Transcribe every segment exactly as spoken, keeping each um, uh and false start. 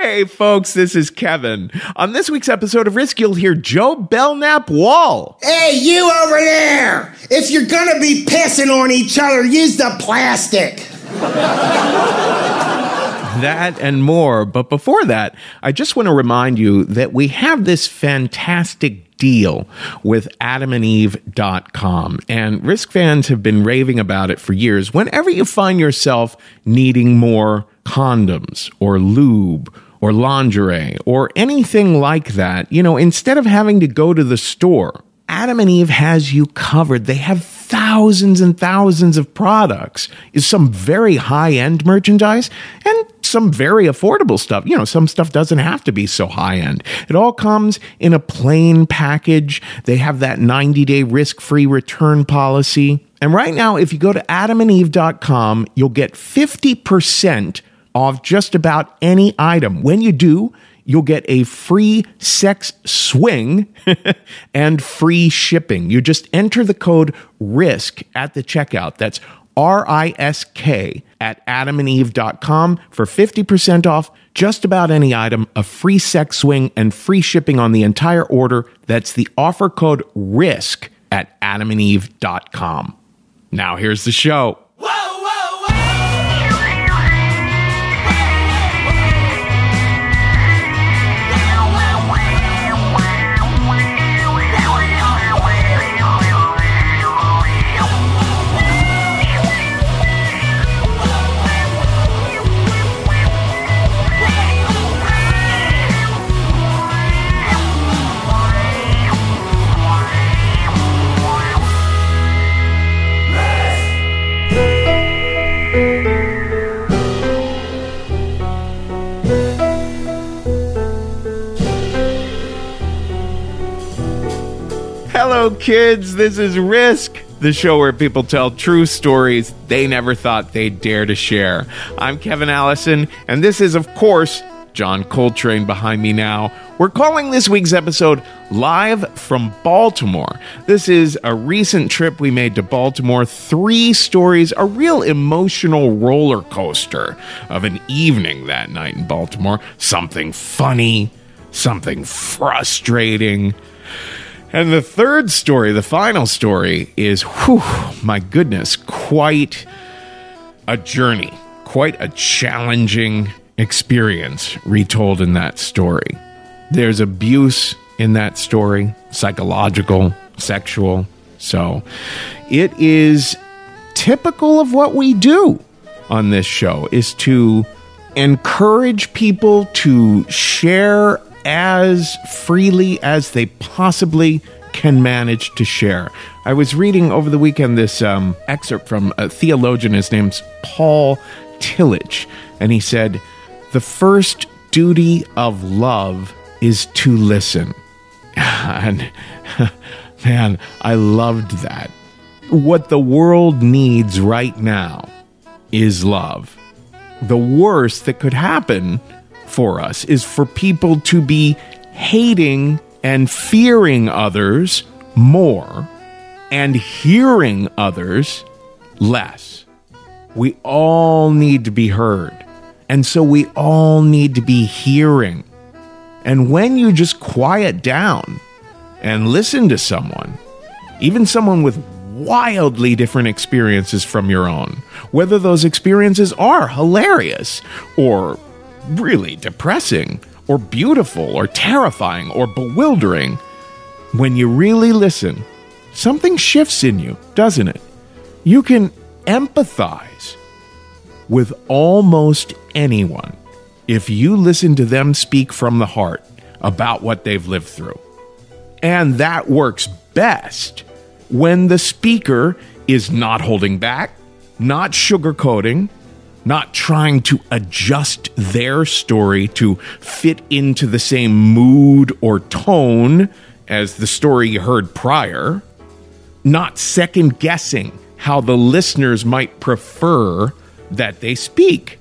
Hey folks, this is Kevin. On this week's episode of Risk, you'll hear Joe Belknap-Wall. Hey, you over there! If you're gonna be pissing on each other, use the plastic. That and more. But before that, I just want to remind you that we have this fantastic deal with adam and eve dot com. And Risk fans have been raving about it for years. Whenever you find yourself needing more condoms or lube or lingerie or anything like that, you know, instead of having to go to the store, Adam and Eve has you covered. They have thousands and thousands of products. Is some very high-end merchandise and some very affordable stuff. You know, some stuff doesn't have to be so high-end. It all comes in a plain package. They have that ninety-day risk-free return policy. And right now, if you go to adam and eve dot com, you'll get fifty percent off just about any item. When you do, you'll get a free sex swing and free shipping. You just enter the code RISK at the checkout. That's R I S K at adam and eve dot com for fifty percent off just about any item, a free sex swing, and free shipping on the entire order. That's the offer code RISK at adam and eve dot com. Now here's the show. Hello, kids. This is Risk, the show where people tell true stories they never thought they'd dare to share. I'm Kevin Allison, and this is, of course, John Coltrane behind me now. We're calling this week's episode Live from Baltimore. This is a recent trip we made to Baltimore. Three stories, a real emotional roller coaster of an evening that night in Baltimore. Something funny, something frustrating. And the third story, the final story, is, whew, my goodness, quite a journey, quite a challenging experience retold in that story. There's abuse in that story, psychological, sexual. So it is typical of what we do on this show, is to encourage people to share as freely as they possibly can manage to share. I was reading over the weekend this um, excerpt from a theologian. His name's Paul Tillich, and he said, "The first duty of love is to listen." And man, I loved that. What the world needs right now is love. The worst that could happen for us is for people to be hating and fearing others more and hearing others less. We all need to be heard. And so we all need to be hearing. And when you just quiet down and listen to someone, even someone with wildly different experiences from your own, whether those experiences are hilarious or really depressing or beautiful or terrifying or bewildering, when you really listen, something shifts in you, doesn't it? You can empathize with almost anyone if you listen to them speak from the heart about what they've lived through. And that works best when the speaker is not holding back, not sugarcoating, not trying to adjust their story to fit into the same mood or tone as the story you heard prior, not second-guessing how the listeners might prefer that they speak.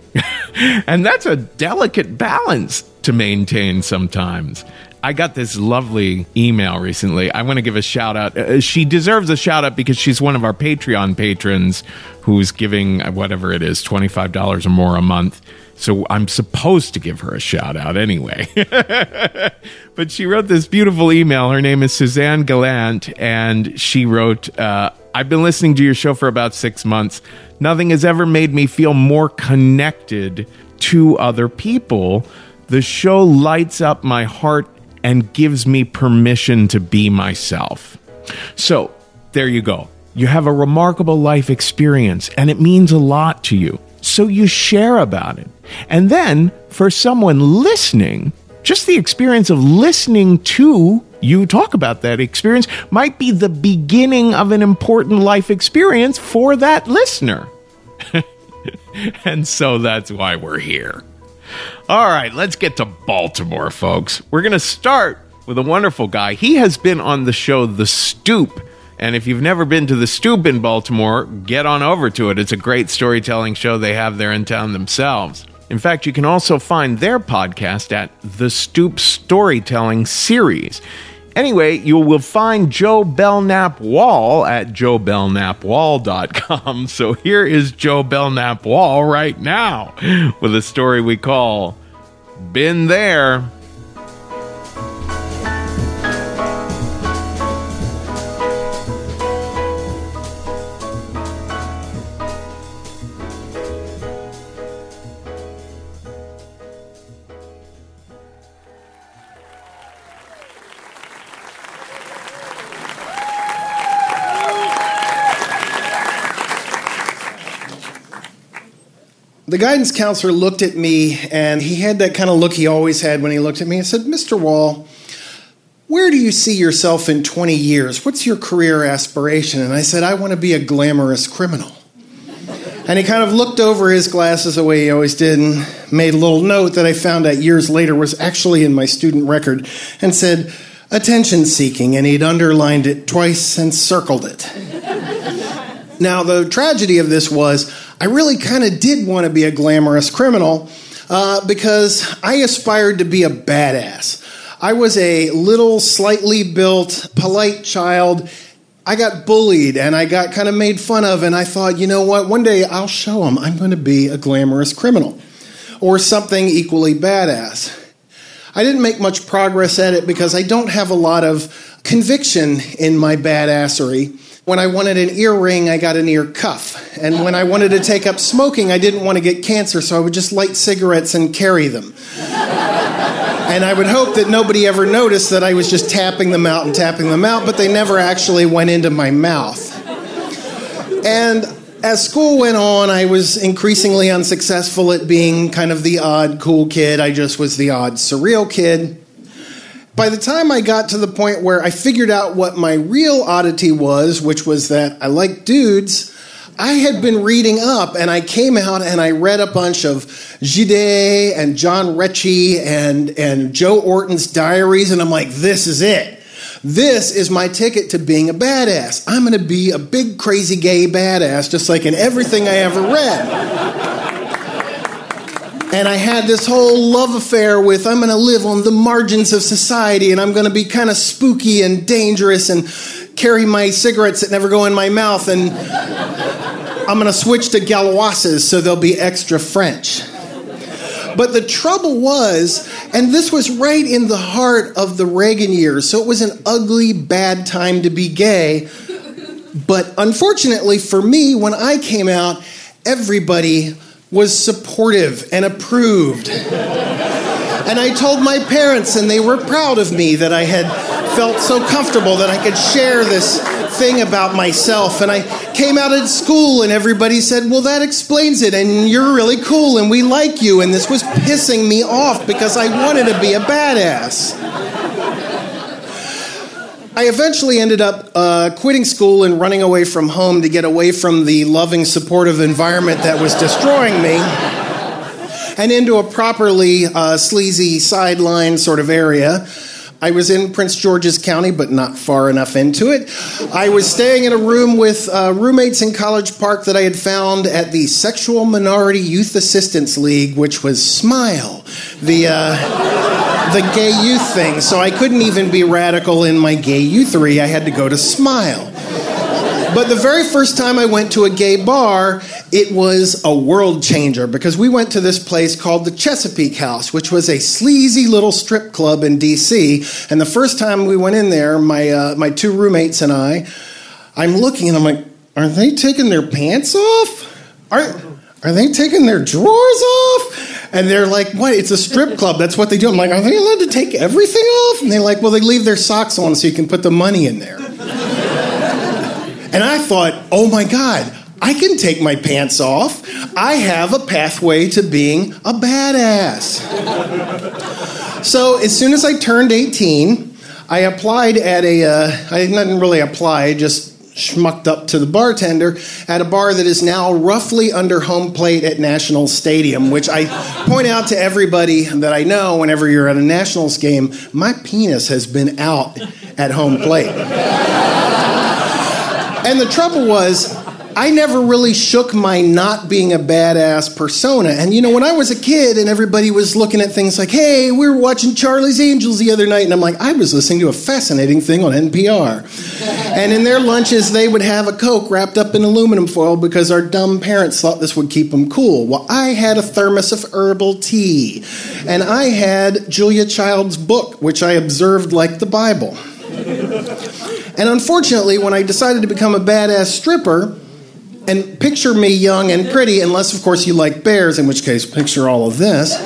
And that's a delicate balance to maintain sometimes. I got this lovely email recently. I want to give a shout out. Uh, she deserves a shout out because she's one of our Patreon patrons who's giving whatever it is, twenty-five dollars or more a month. So I'm supposed to give her a shout out anyway. But she wrote this beautiful email. Her name is Suzanne Gallant, and she wrote, uh, I've been listening to your show for about six months. Nothing has ever made me feel more connected to other people. The show lights up my heart and gives me permission to be myself. So there you go. You have a remarkable life experience, and it means a lot to you. So you share about it. And then for someone listening, just the experience of listening to you talk about that experience might be the beginning of an important life experience for that listener. And so that's why we're here. All right, let's get to Baltimore, folks. We're going to start with a wonderful guy. He has been on the show The Stoop. And if you've never been to The Stoop in Baltimore, get on over to it. It's a great storytelling show they have there in town themselves. In fact, you can also find their podcast at The Stoop Storytelling Series. Anyway, you will find Joe Belknap Wall at joe belknap wall dot com. So here is Joe Belknap Wall right now with a story we call Been There. The guidance counselor looked at me, and he had that kind of look he always had when he looked at me and said, Mister Wall, where do you see yourself in twenty years? What's your career aspiration? And I said, I want to be a glamorous criminal. And he kind of looked over his glasses the way he always did and made a little note that I found out years later was actually in my student record and said, attention seeking, and he'd underlined it twice and circled it. Now, the tragedy of this was I really kind of did want to be a glamorous criminal uh, because I aspired to be a badass. I was a little, slightly built, polite child. I got bullied and I got kind of made fun of, and I thought, you know what, one day I'll show them I'm going to be a glamorous criminal or something equally badass. I didn't make much progress at it because I don't have a lot of conviction in my badassery. When I wanted an earring, I got an ear cuff. And when I wanted to take up smoking, I didn't want to get cancer, so I would just light cigarettes and carry them. And I would hope that nobody ever noticed that I was just tapping them out and tapping them out, but they never actually went into my mouth. And as school went on, I was increasingly unsuccessful at being kind of the odd, cool kid. I just was the odd, surreal kid. By the time I got to the point where I figured out what my real oddity was, which was that I liked dudes, I had been reading up, and I came out and I read a bunch of Gide and John Recchi and, and Joe Orton's diaries, and I'm like, this is it. This is my ticket to being a badass. I'm going to be a big, crazy, gay badass, just like in everything I ever read. And I had this whole love affair with I'm going to live on the margins of society, and I'm going to be kind of spooky and dangerous and carry my cigarettes that never go in my mouth, and I'm going to switch to Gauloises so they'll be extra French. But the trouble was, and this was right in the heart of the Reagan years, so it was an ugly, bad time to be gay. But unfortunately for me, when I came out, everybody was supportive and approved. And I told my parents, and they were proud of me, that I had felt so comfortable that I could share this thing about myself. And I came out at school, and everybody said, well, that explains it, and you're really cool, and we like you. And this was pissing me off because I wanted to be a badass. I eventually ended up uh, quitting school and running away from home to get away from the loving, supportive environment that was destroying me and into a properly uh, sleazy sideline sort of area. I was in Prince George's County, but not far enough into it. I was staying in a room with uh, roommates in College Park that I had found at the Sexual Minority Youth Assistance League, which was SMILE, the... Uh, the gay youth thing, so I couldn't even be radical in my gay youthery. I had to go to SMILE. But the very first time I went to a gay bar, it was a world changer because we went to this place called the Chesapeake House, which was a sleazy little strip club in D C. And the first time we went in there, my uh, my two roommates and I, I'm looking and I'm like, are they taking their pants off? Are are they taking their drawers off? And they're like, what? It's a strip club. That's what they do. I'm like, are they allowed to take everything off? And they're like, well, they leave their socks on so you can put the money in there. And I thought, oh my God, I can take my pants off. I have a pathway to being a badass. So as soon as I turned eighteen, I applied at a, uh, I didn't really apply, I just schmucked up to the bartender at a bar that is now roughly under home plate at Nationals Stadium, which I point out to everybody that I know whenever you're at a Nationals game, my penis has been out at home plate. And the trouble was, I never really shook my not being a badass persona. And, you know, when I was a kid and everybody was looking at things like, hey, we were watching Charlie's Angels the other night, and I'm like, I was listening to a fascinating thing on N P R. And in their lunches, they would have a Coke wrapped up in aluminum foil because our dumb parents thought this would keep them cool. Well, I had a thermos of herbal tea. And I had Julia Child's book, which I observed like the Bible. And unfortunately, when I decided to become a badass stripper, and picture me young and pretty, unless, of course, you like bears, in which case, picture all of this.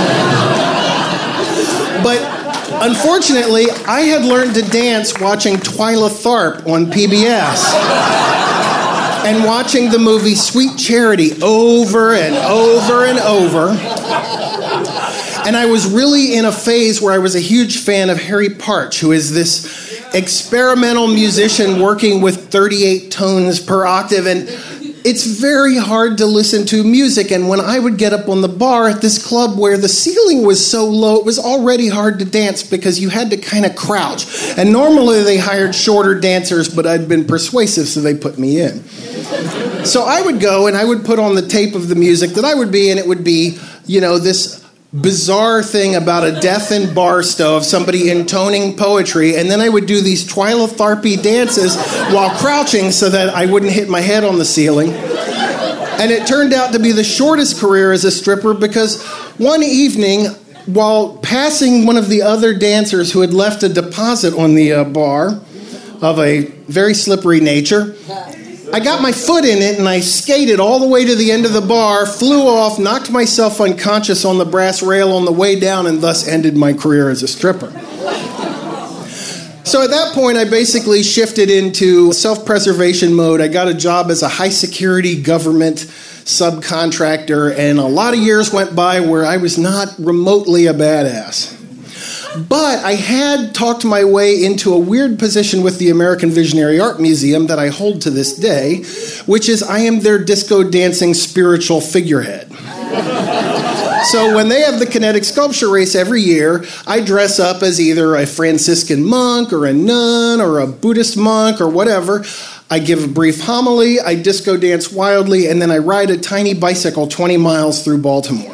But unfortunately, I had learned to dance watching Twyla Tharp on P B S and watching the movie Sweet Charity over and over and over. And I was really in a phase where I was a huge fan of Harry Partch, who is this experimental musician working with thirty-eight tones per octave, and it's very hard to listen to music. And when I would get up on the bar at this club where the ceiling was so low, it was already hard to dance because you had to kind of crouch. And normally they hired shorter dancers, but I'd been persuasive, so they put me in. So I would go and I would put on the tape of the music that I would be, and it would be, you know, this bizarre thing about a death in Barstow of somebody intoning poetry, and then I would do these Twyla Tharpy dances while crouching so that I wouldn't hit my head on the ceiling. And it turned out to be the shortest career as a stripper because one evening, while passing one of the other dancers who had left a deposit on the uh, bar of a very slippery nature, I got my foot in it and I skated all the way to the end of the bar, flew off, knocked myself unconscious on the brass rail on the way down, and thus ended my career as a stripper. So at that point, I basically shifted into self-preservation mode. I got a job as a high-security government subcontractor, and a lot of years went by where I was not remotely a badass. But I had talked my way into a weird position with the American Visionary Art Museum that I hold to this day, which is I am their disco dancing spiritual figurehead. So when they have the kinetic sculpture race every year, I dress up as either a Franciscan monk or a nun or a Buddhist monk or whatever. I give a brief homily, I disco dance wildly, and then I ride a tiny bicycle twenty miles through Baltimore.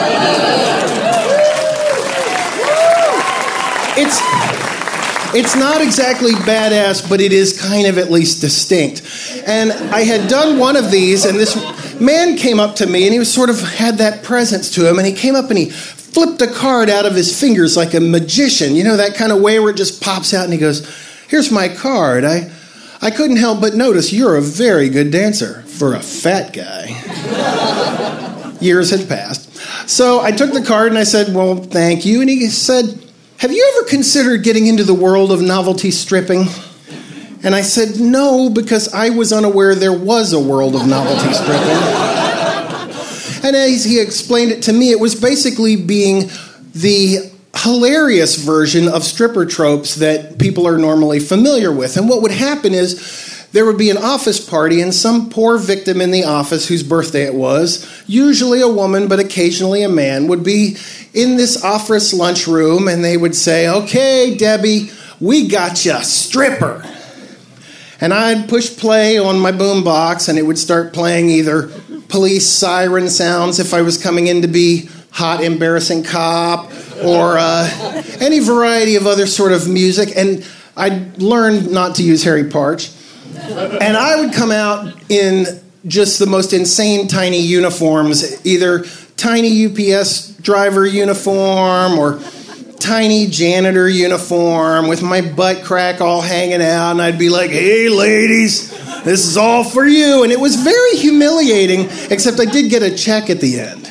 It's, it's not exactly badass, but it is kind of at least distinct. And I had done one of these, and this man came up to me, and he was sort of had that presence to him, and he came up and he flipped a card out of his fingers like a magician, you know, that kind of way where it just pops out, and he goes, here's my card. I, I couldn't help but notice you're a very good dancer for a fat guy. Years had passed. So I took the card, and I said, well, thank you. And he said, have you ever considered getting into the world of novelty stripping? And I said, no, because I was unaware there was a world of novelty stripping. And as he explained it to me, it was basically being the hilarious version of stripper tropes that people are normally familiar with. And what would happen is there would be an office party, and some poor victim in the office whose birthday it was, usually a woman but occasionally a man, would be in this office lunchroom, and they would say, okay, Debbie, we got ya, stripper. And I'd push play on my boombox, and it would start playing either police siren sounds if I was coming in to be hot, embarrassing cop, or uh, any variety of other sort of music. And I'd learned not to use Harry Partch. And I would come out in just the most insane tiny uniforms, either tiny U P S driver uniform or tiny janitor uniform with my butt crack all hanging out, and I'd be like, hey, ladies, this is all for you. And it was very humiliating, except I did get a check at the end.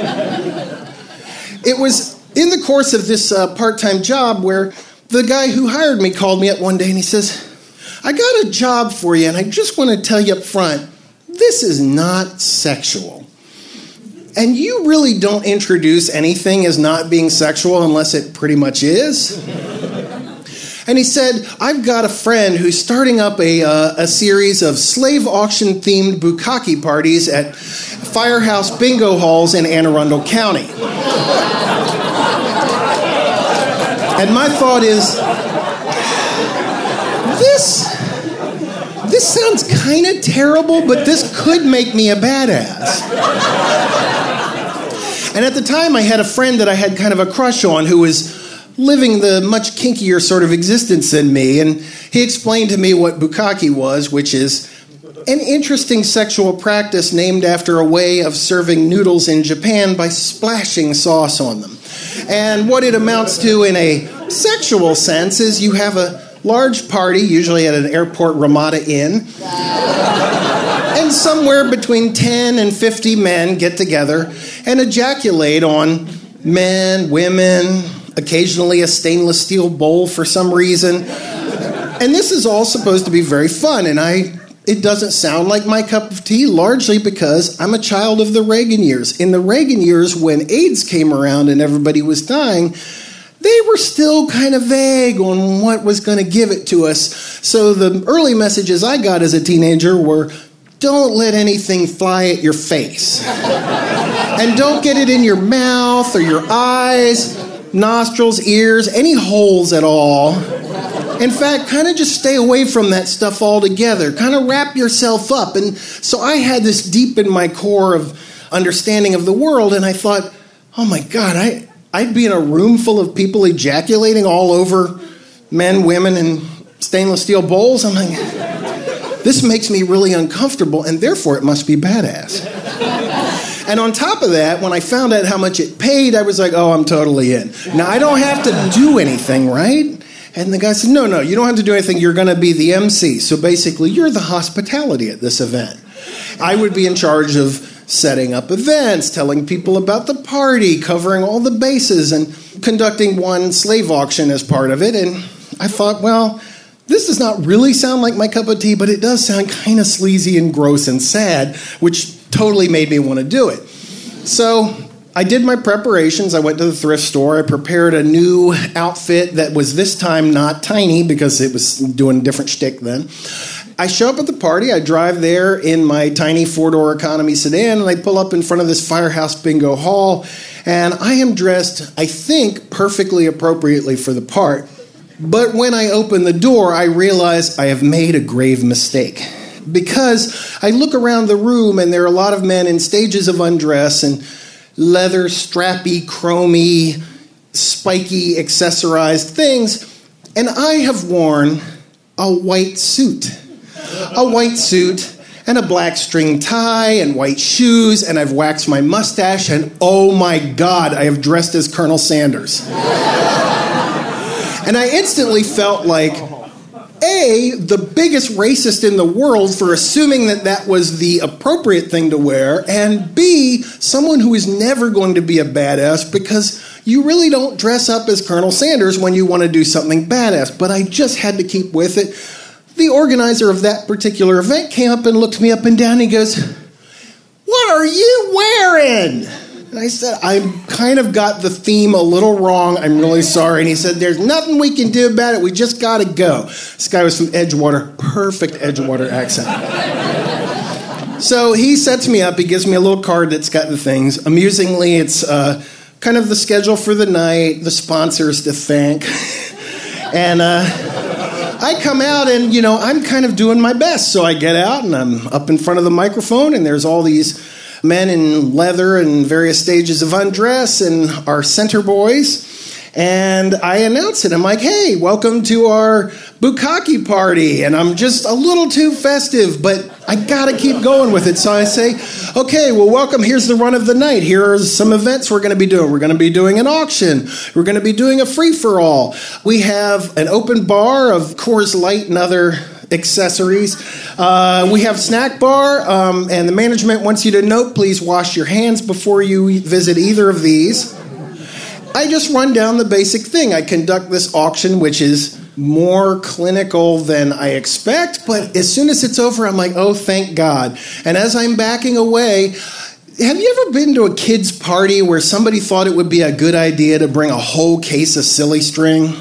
It was in the course of this uh, part-time job where the guy who hired me called me up one day and he says, I got a job for you, and I just want to tell you up front, this is not sexual. And you really don't introduce anything as not being sexual unless it pretty much is. And he said, I've got a friend who's starting up a, uh, a series of slave auction-themed bukkake parties at Firehouse Bingo Halls in Anne Arundel County. And my thought is, this, this sounds kind of terrible, but this could make me a badass. And at the time, I had a friend that I had kind of a crush on who was living the much kinkier sort of existence than me, and he explained to me what bukkake was, which is an interesting sexual practice named after a way of serving noodles in Japan by splashing sauce on them. And what it amounts to in a sexual sense is you have a large party, usually at an airport Ramada Inn, and somewhere between ten and fifty men get together and ejaculate on men, women, occasionally a stainless steel bowl for some reason. And this is all supposed to be very fun, and I it doesn't sound like my cup of tea, largely because I'm a child of the Reagan years. In the Reagan years, when AIDS came around and everybody was dying, they were still kind of vague on what was going to give it to us. So the early messages I got as a teenager were, don't let anything fly at your face. And don't get it in your mouth or your eyes, nostrils, ears, any holes at all. In fact, kind of just stay away from that stuff altogether. Kind of wrap yourself up. And so I had this deep in my core of understanding of the world, and I thought, oh my God, I, I'd be in a room full of people ejaculating all over men, women, and stainless steel bowls. I'm like, this makes me really uncomfortable, and therefore it must be badass. And on top of that, when I found out how much it paid, I was like, oh, I'm totally in. Now, I don't have to do anything, right? And the guy said, no, no, you don't have to do anything. You're going to be the M C. So basically, you're the hospitality at this event. I would be in charge of setting up events, telling people about the party, covering all the bases, and conducting one slave auction as part of it. And I thought, well, this does not really sound like my cup of tea, but it does sound kind of sleazy and gross and sad, which totally made me want to do it. So I did my preparations. I went to the thrift store. I prepared a new outfit that was this time not tiny because it was doing a different shtick then. I show up at the party. I drive there in my tiny four-door economy sedan, and I pull up in front of this Firehouse Bingo Hall, and I am dressed, I think, perfectly appropriately for the part. But when I open the door, I realize I have made a grave mistake. Because I look around the room, and there are a lot of men in stages of undress and leather, strappy, chromy, spiky, accessorized things, and I have worn a white suit. A white suit and a black string tie and white shoes, and I've waxed my mustache, and oh my God, I have dressed as Colonel Sanders. And I instantly felt like, A, the biggest racist in the world for assuming that that was the appropriate thing to wear, and B, someone who is never going to be a badass because you really don't dress up as Colonel Sanders when you want to do something badass. But I just had to keep with it. The organizer of that particular event came up and looked me up and down, and he goes, what are you wearing? And I said, I kind of got the theme a little wrong. I'm really sorry. And he said, there's nothing we can do about it. We just got to go. This guy was from Edgewater. Perfect Edgewater accent. So he sets me up. He gives me a little card that's got the things. Amusingly, it's uh, kind of the schedule for the night, the sponsors to thank. And uh, I come out and, you know, I'm kind of doing my best. So I get out and I'm up in front of the microphone, and there's all these men in leather and various stages of undress and our center boys. And I announce it. I'm like, hey, welcome to our bukkake party, and I'm just a little too festive, but I gotta keep going with it. So I say, okay, well, welcome. Here's the run of the night. Here are some events we're going to be doing. We're going to be doing an auction. We're going to be doing a free-for-all. We have an open bar of Coors Light and other accessories. Uh, we have snack bar, um, and the management wants you to note, please wash your hands before you visit either of these. I just run down the basic thing. I conduct this auction, which is more clinical than I expect, but as soon as it's over, I'm like, oh, thank God. And as I'm backing away, have you ever been to a kid's party where somebody thought it would be a good idea to bring a whole case of silly string?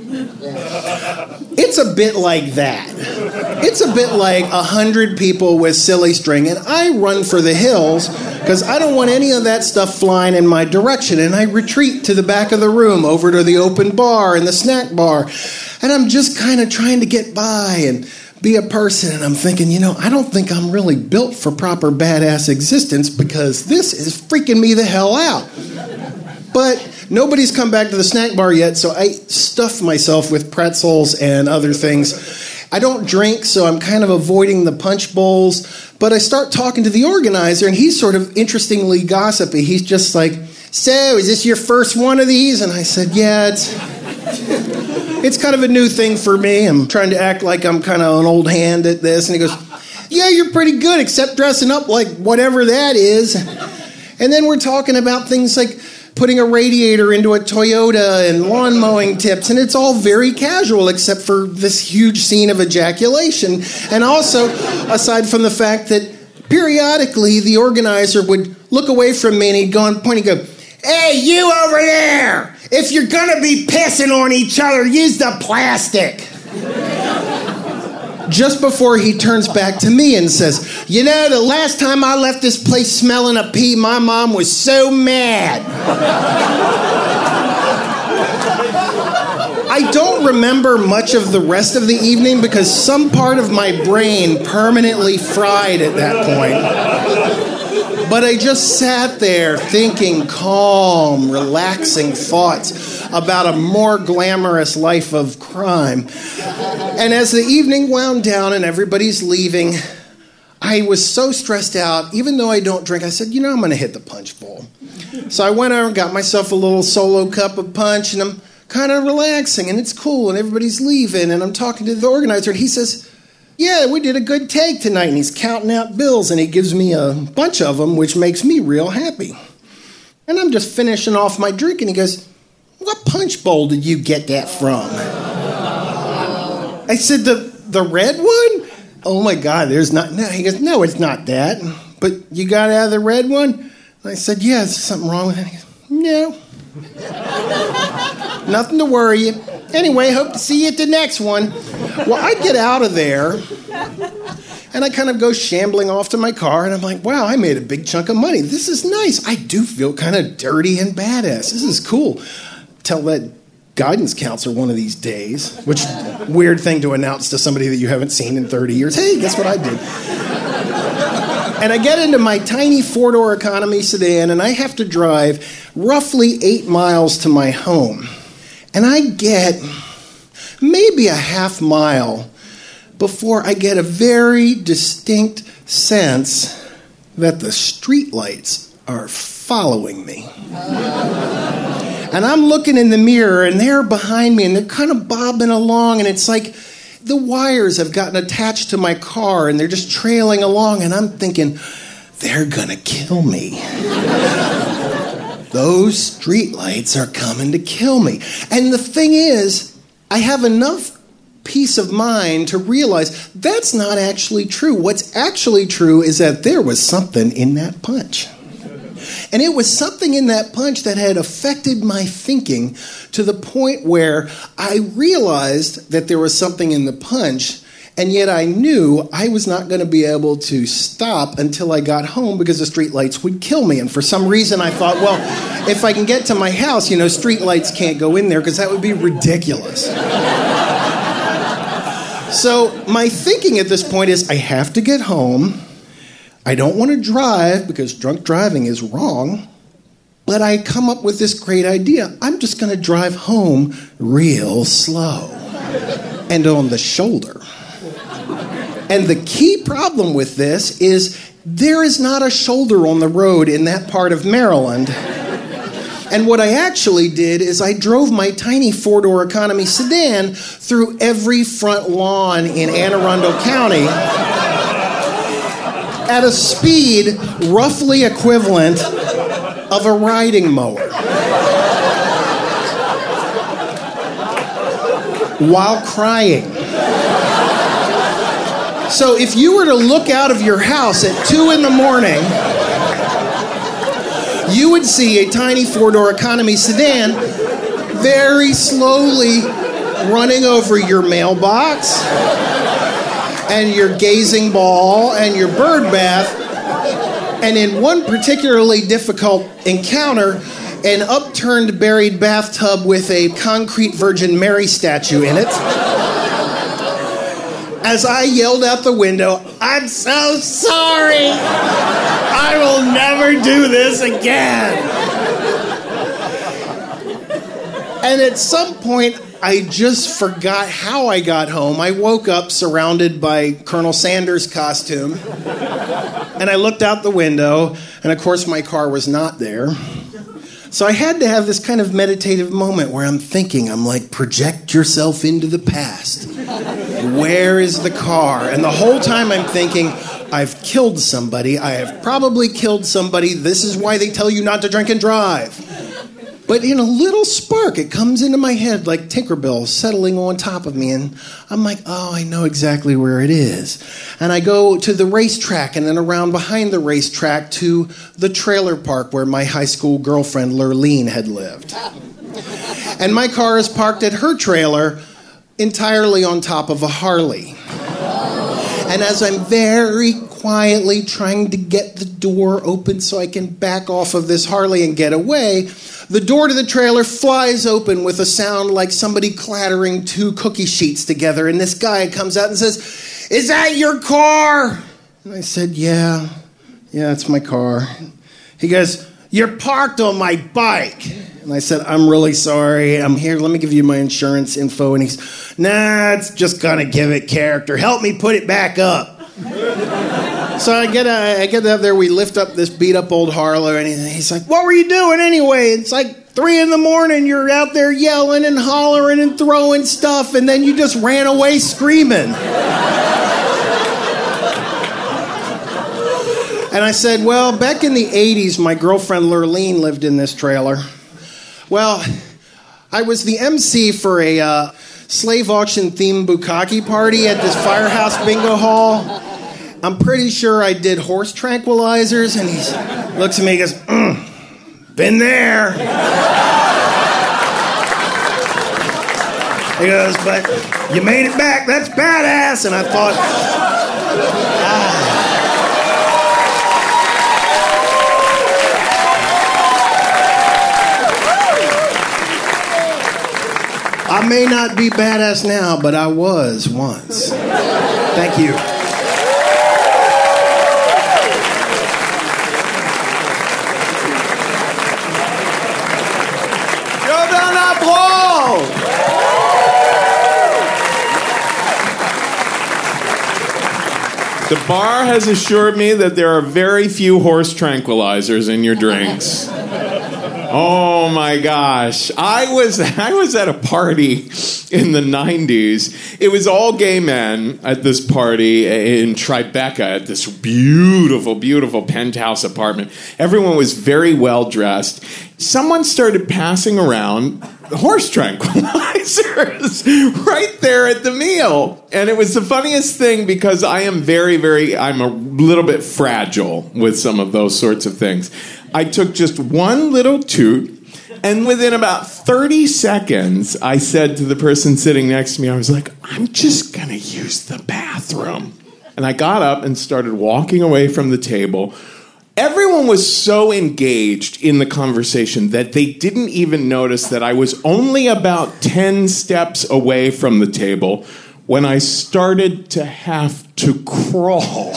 It's a bit like that. It's a bit like a hundred people with silly string, and I run for the hills because I don't want any of that stuff flying in my direction, and I retreat to the back of the room over to the open bar and the snack bar, and I'm just kind of trying to get by and be a person, and I'm thinking, you know, I don't think I'm really built for proper badass existence because this is freaking me the hell out. But nobody's come back to the snack bar yet, so I stuff myself with pretzels and other things. I don't drink, so I'm kind of avoiding the punch bowls. But I start talking to the organizer, and he's sort of interestingly gossipy. He's just like, so, is this your first one of these? And I said, yeah, it's, it's kind of a new thing for me. I'm trying to act like I'm kind of an old hand at this. And he goes, yeah, you're pretty good, except dressing up like whatever that is. And then we're talking about things like putting a radiator into a Toyota and lawn mowing tips, and it's all very casual except for this huge scene of ejaculation. And also, aside from the fact that periodically the organizer would look away from me and he'd go and point and go, hey, you over there! If you're gonna be pissing on each other, use the plastic. Just before he turns back to me and says, you know, the last time I left this place smelling a pee, my mom was so mad. I don't remember much of the rest of the evening because some part of my brain permanently fried at that point. But I just sat there thinking calm, relaxing thoughts about a more glamorous life of crime. And as the evening wound down and everybody's leaving, I was so stressed out. Even though I don't drink, I said, you know, I'm going to hit the punch bowl. So I went over and got myself a little solo cup of punch, and I'm kind of relaxing, and it's cool, and everybody's leaving, and I'm talking to the organizer, and he says, yeah, we did a good take tonight, and he's counting out bills, and he gives me a bunch of them, which makes me real happy. And I'm just finishing off my drink, and he goes, what punch bowl did you get that from? I said, the the red one? Oh my God, there's not, no. He goes, no, it's not that. But you got out of the red one? And I said, yeah, there's something wrong with it. He goes, no. Nothing to worry you. Anyway, hope to see you at the next one. Well, I get out of there, and I kind of go shambling off to my car, and I'm like, wow, I made a big chunk of money. This is nice. I do feel kind of dirty and badass. This is cool. Tell that guidance counselor one of these days, which weird thing to announce to somebody that you haven't seen in thirty years. Hey, guess what I did? And I get into my tiny four-door economy sedan, and I have to drive roughly eight miles to my home. And I get maybe a half mile before I get a very distinct sense that the streetlights are following me. And I'm looking in the mirror, and they're behind me, and they're kind of bobbing along, and it's like the wires have gotten attached to my car, and they're just trailing along, and I'm thinking, they're gonna kill me. Those streetlights are coming to kill me. And the thing is, I have enough peace of mind to realize that's not actually true. What's actually true is that there was something in that punch. And it was something in that punch that had affected my thinking to the point where I realized that there was something in the punch, and yet I knew I was not going to be able to stop until I got home because the streetlights would kill me. And for some reason I thought, well, if I can get to my house, you know, streetlights can't go in there because that would be ridiculous. So my thinking at this point is I have to get home. I don't want to drive because drunk driving is wrong, but I come up with this great idea. I'm just going to drive home real slow. and on the shoulder. And the key problem with this is there is not a shoulder on the road in that part of Maryland. And what I actually did is I drove my tiny four-door economy sedan through every front lawn in Anne Arundel County at a speed roughly equivalent of a riding mower. While crying. So if you were to look out of your house at two in the morning, you would see a tiny four-door economy sedan very slowly running over your mailbox and your gazing ball and your bird bath, and in one particularly difficult encounter, an upturned buried bathtub with a concrete Virgin Mary statue in it. As I yelled out the window, "I'm so sorry! I will never do this again!" And at some point, I just forgot how I got home. I woke up surrounded by Colonel Sanders' costume, and I looked out the window, and of course my car was not there. So I had to have this kind of meditative moment where I'm thinking, I'm like, project yourself into the past. Where is the car? And the whole time I'm thinking, I've killed somebody. I have probably killed somebody. This is why they tell you not to drink and drive. But in a little spark, it comes into my head like Tinkerbell settling on top of me. And I'm like, oh, I know exactly where it is. And I go to the racetrack and then around behind the racetrack to the trailer park where my high school girlfriend, Lurleen, had lived. And my car is parked at her trailer entirely on top of a Harley. And as I'm very quietly trying to get the door open so I can back off of this Harley and get away, the door to the trailer flies open with a sound like somebody clattering two cookie sheets together. And this guy comes out and says, "Is that your car?" And I said, yeah, yeah, it's my car. He goes, "You're parked on my bike." And I said, "I'm really sorry. I'm here. Let me give you my insurance info." And he's, "Nah, it's just gonna give it character. Help me put it back up." So I get uh, I get up there. We lift up this beat up old Harley, and he's like, "What were you doing anyway?" It's like three in the morning. You're out there yelling and hollering and throwing stuff, and then you just ran away screaming. And I said, "Well, back in the eighties, my girlfriend Lurleen lived in this trailer. Well, I was the M C for a uh, slave auction themed bukkake party at this firehouse bingo hall. I'm pretty sure I did horse tranquilizers." And he looks at me and goes, mm, "Been there." He goes, "But you made it back. That's badass." And I thought, ah. I may not be badass now, but I was once. Thank you. The bar has assured me that there are very few horse tranquilizers in your drinks. Oh my gosh. I was I was at a party in the nineties. It was all gay men at this party in Tribeca at this beautiful, beautiful penthouse apartment. Everyone was very well dressed. Someone started passing around horse tranquilizers right there at the meal. And it was the funniest thing because I am very, very, I'm a little bit fragile with some of those sorts of things. I took just one little toot, and within about thirty seconds, I said to the person sitting next to me, I was like, "I'm just going to use the bathroom." And I got up and started walking away from the table. Everyone was so engaged in the conversation that they didn't even notice that I was only about ten steps away from the table when I started to have to crawl.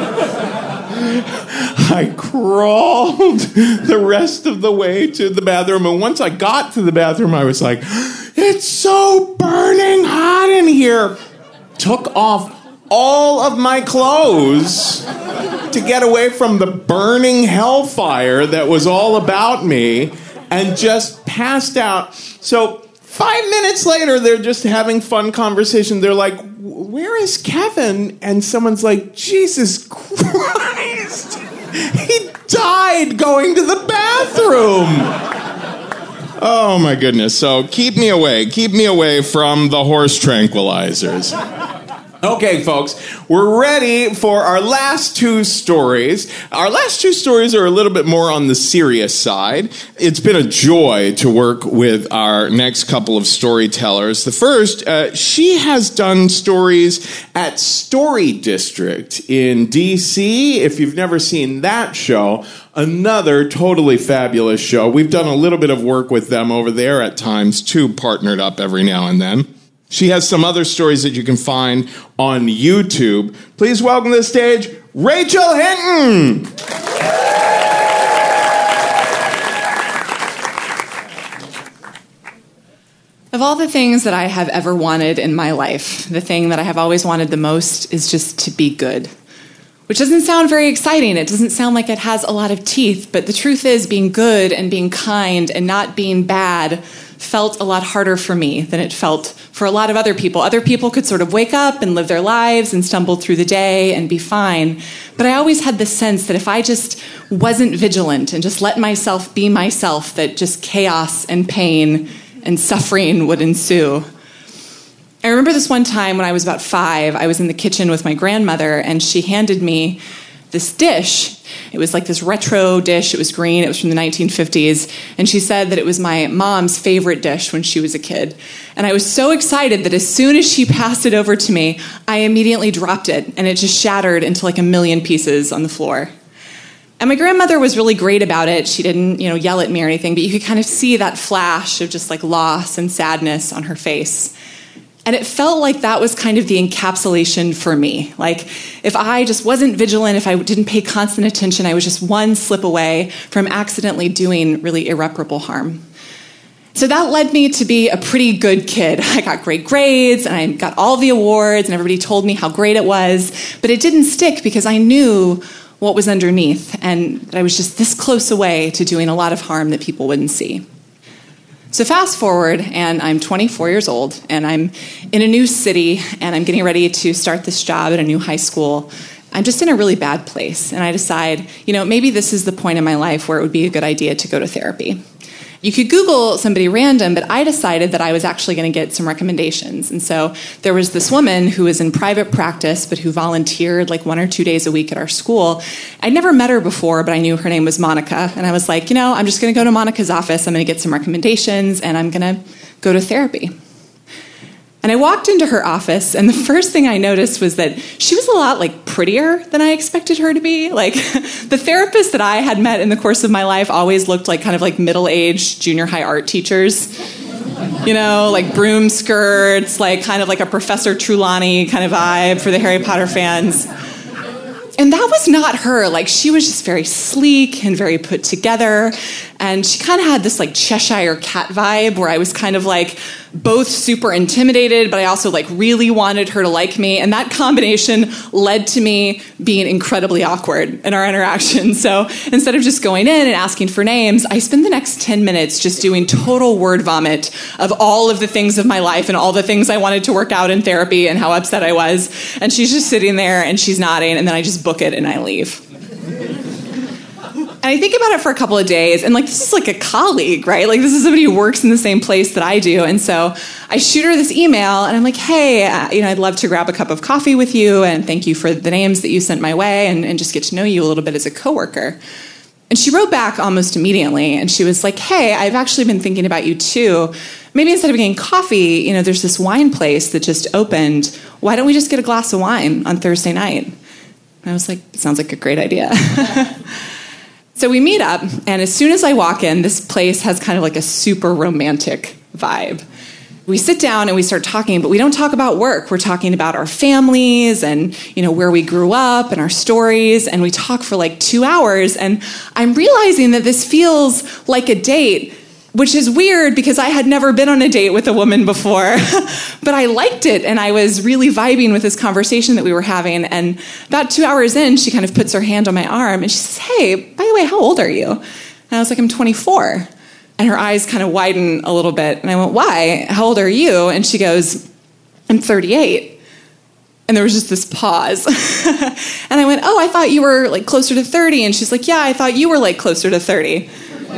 I crawled the rest of the way to the bathroom, and once I got to the bathroom, I was like, "It's so burning hot in in here took off all of my clothes to get away from the burning hellfire that was all about me and just passed out. So five minutes later, they're just having fun conversation. They're like, where is Kevin? And someone's like, Jesus Christ, he died going to the bathroom. Oh, my goodness. So keep me away. Keep me away from the horse tranquilizers. Okay, folks, we're ready for our last two stories. Our last two stories are a little bit more on the serious side. It's been a joy to work with our next couple of storytellers. The first, uh, she has done stories at Story District in D C. If you've never seen that show, another totally fabulous show. We've done a little bit of work with them over there at times, too, partnered up every now and then. She has some other stories that you can find on YouTube. Please welcome to the stage, Rachel Hinton. Of all the things that I have ever wanted in my life, the thing that I have always wanted the most is just to be good. Which doesn't sound very exciting. It doesn't sound like it has a lot of teeth, but the truth is being good and being kind and not being bad felt a lot harder for me than it felt for a lot of other people. Other people could sort of wake up and live their lives and stumble through the day and be fine. But I always had the sense that if I just wasn't vigilant and just let myself be myself, that just chaos and pain and suffering would ensue. I remember this one time when I was about five, I was in the kitchen with my grandmother, and she handed me this dish. It was like this retro dish. It was green. It was from the nineteen fifties. And she said that it was my mom's favorite dish when she was a kid. And I was so excited that as soon as she passed it over to me, I immediately dropped it, and it just shattered into like a million pieces on the floor. And my grandmother was really great about it. She didn't, you know, yell at me or anything, but you could kind of see that flash of just like loss and sadness on her face. And it felt like that was kind of the encapsulation for me. Like, if I just wasn't vigilant, if I didn't pay constant attention, I was just one slip away from accidentally doing really irreparable harm. So that led me to be a pretty good kid. I got great grades, and I got all the awards, and everybody told me how great it was. But it didn't stick because I knew what was underneath, and that I was just this close away to doing a lot of harm that people wouldn't see. So fast forward, and I'm twenty-four years old, and I'm in a new city, and I'm getting ready to start this job at a new high school. I'm just in a really bad place, and I decide, you know, maybe this is the point in my life where it would be a good idea to go to therapy. You could Google somebody random, but I decided that I was actually going to get some recommendations. And so there was this woman who was in private practice, but who volunteered like one or two days a week at our school. I'd never met her before, but I knew her name was Monica. And I was like, you know, I'm just going to go to Monica's office. I'm going to get some recommendations, and I'm going to go to therapy. And I walked into her office, and the first thing I noticed was that she was a lot like prettier than I expected her to be. Like, the therapists that I had met in the course of my life always looked like kind of like middle-aged junior high art teachers. You know, like broom skirts, like kind of like a Professor Trelawney kind of vibe for the Harry Potter fans. And that was not her. Like, she was just very sleek and very put together. And she kind of had this like Cheshire Cat vibe where I was kind of like both super intimidated, but I also like really wanted her to like me. And that combination led to me being incredibly awkward in our interaction. So instead of just going in and asking for names, I spent the next ten minutes just doing total word vomit of all of the things of my life and all the things I wanted to work out in therapy and how upset I was. And she's just sitting there and she's nodding, and then I just book it and I leave. And I think about it for a couple of days, and like, this is like a colleague, right? Like, this is somebody who works in the same place that I do. And so I shoot her this email, and I'm like, hey, uh, you know, I'd love to grab a cup of coffee with you, and thank you for the names that you sent my way, and, and just get to know you a little bit as a coworker. And she wrote back almost immediately, and she was like, hey, I've actually been thinking about you too. Maybe instead of getting coffee, you know, there's this wine place that just opened. Why don't we just get a glass of wine on Thursday night? And I was like, sounds like a great idea. So we meet up, and as soon as I walk in, this place has kind of like a super romantic vibe. We sit down and we start talking, but we don't talk about work. We're talking about our families and, you know, where we grew up and our stories, and we talk for like two hours, and I'm realizing that this feels like a date, which is weird because I had never been on a date with a woman before, but I liked it, and I was really vibing with this conversation that we were having. And about two hours in, she kind of puts her hand on my arm, and she says, hey, by the way, how old are you? And I was like, I'm twenty-four. And her eyes kind of widen a little bit. And I went, why? How old are you? And she goes, I'm thirty-eight. And there was just this pause. And I went, oh, I thought you were like closer to thirty. And she's like, yeah, I thought you were like closer to thirty.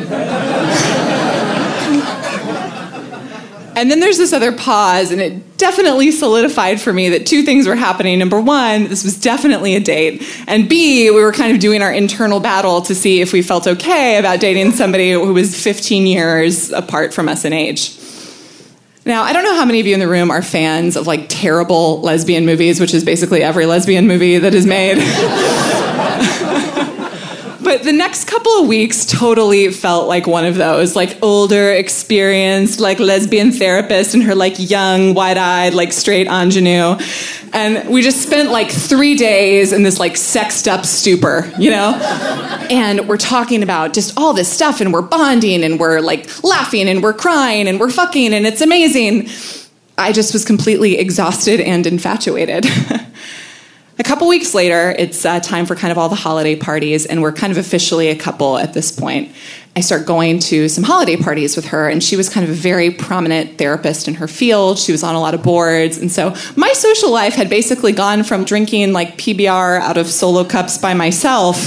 And then there's this other pause, and it definitely solidified for me that two things were happening. Number one, this was definitely a date. And B, we were kind of doing our internal battle to see if we felt okay about dating somebody who was fifteen years apart from us in age. Now, I don't know how many of you in the room are fans of like terrible lesbian movies, which is basically every lesbian movie that is made. But the next couple of weeks totally felt like one of those, like older, experienced, like lesbian therapist and her like young, wide-eyed, like straight ingenue. And we just spent like three days in this like sexed up stupor, you know? And we're talking about just all this stuff, and we're bonding, and we're like laughing, and we're crying, and we're fucking, and it's amazing. I just was completely exhausted and infatuated. A couple weeks later, it's uh, time for kind of all the holiday parties, and we're kind of officially a couple at this point. I start going to some holiday parties with her, and she was kind of a very prominent therapist in her field. She was on a lot of boards, and so my social life had basically gone from drinking like P B R out of Solo cups by myself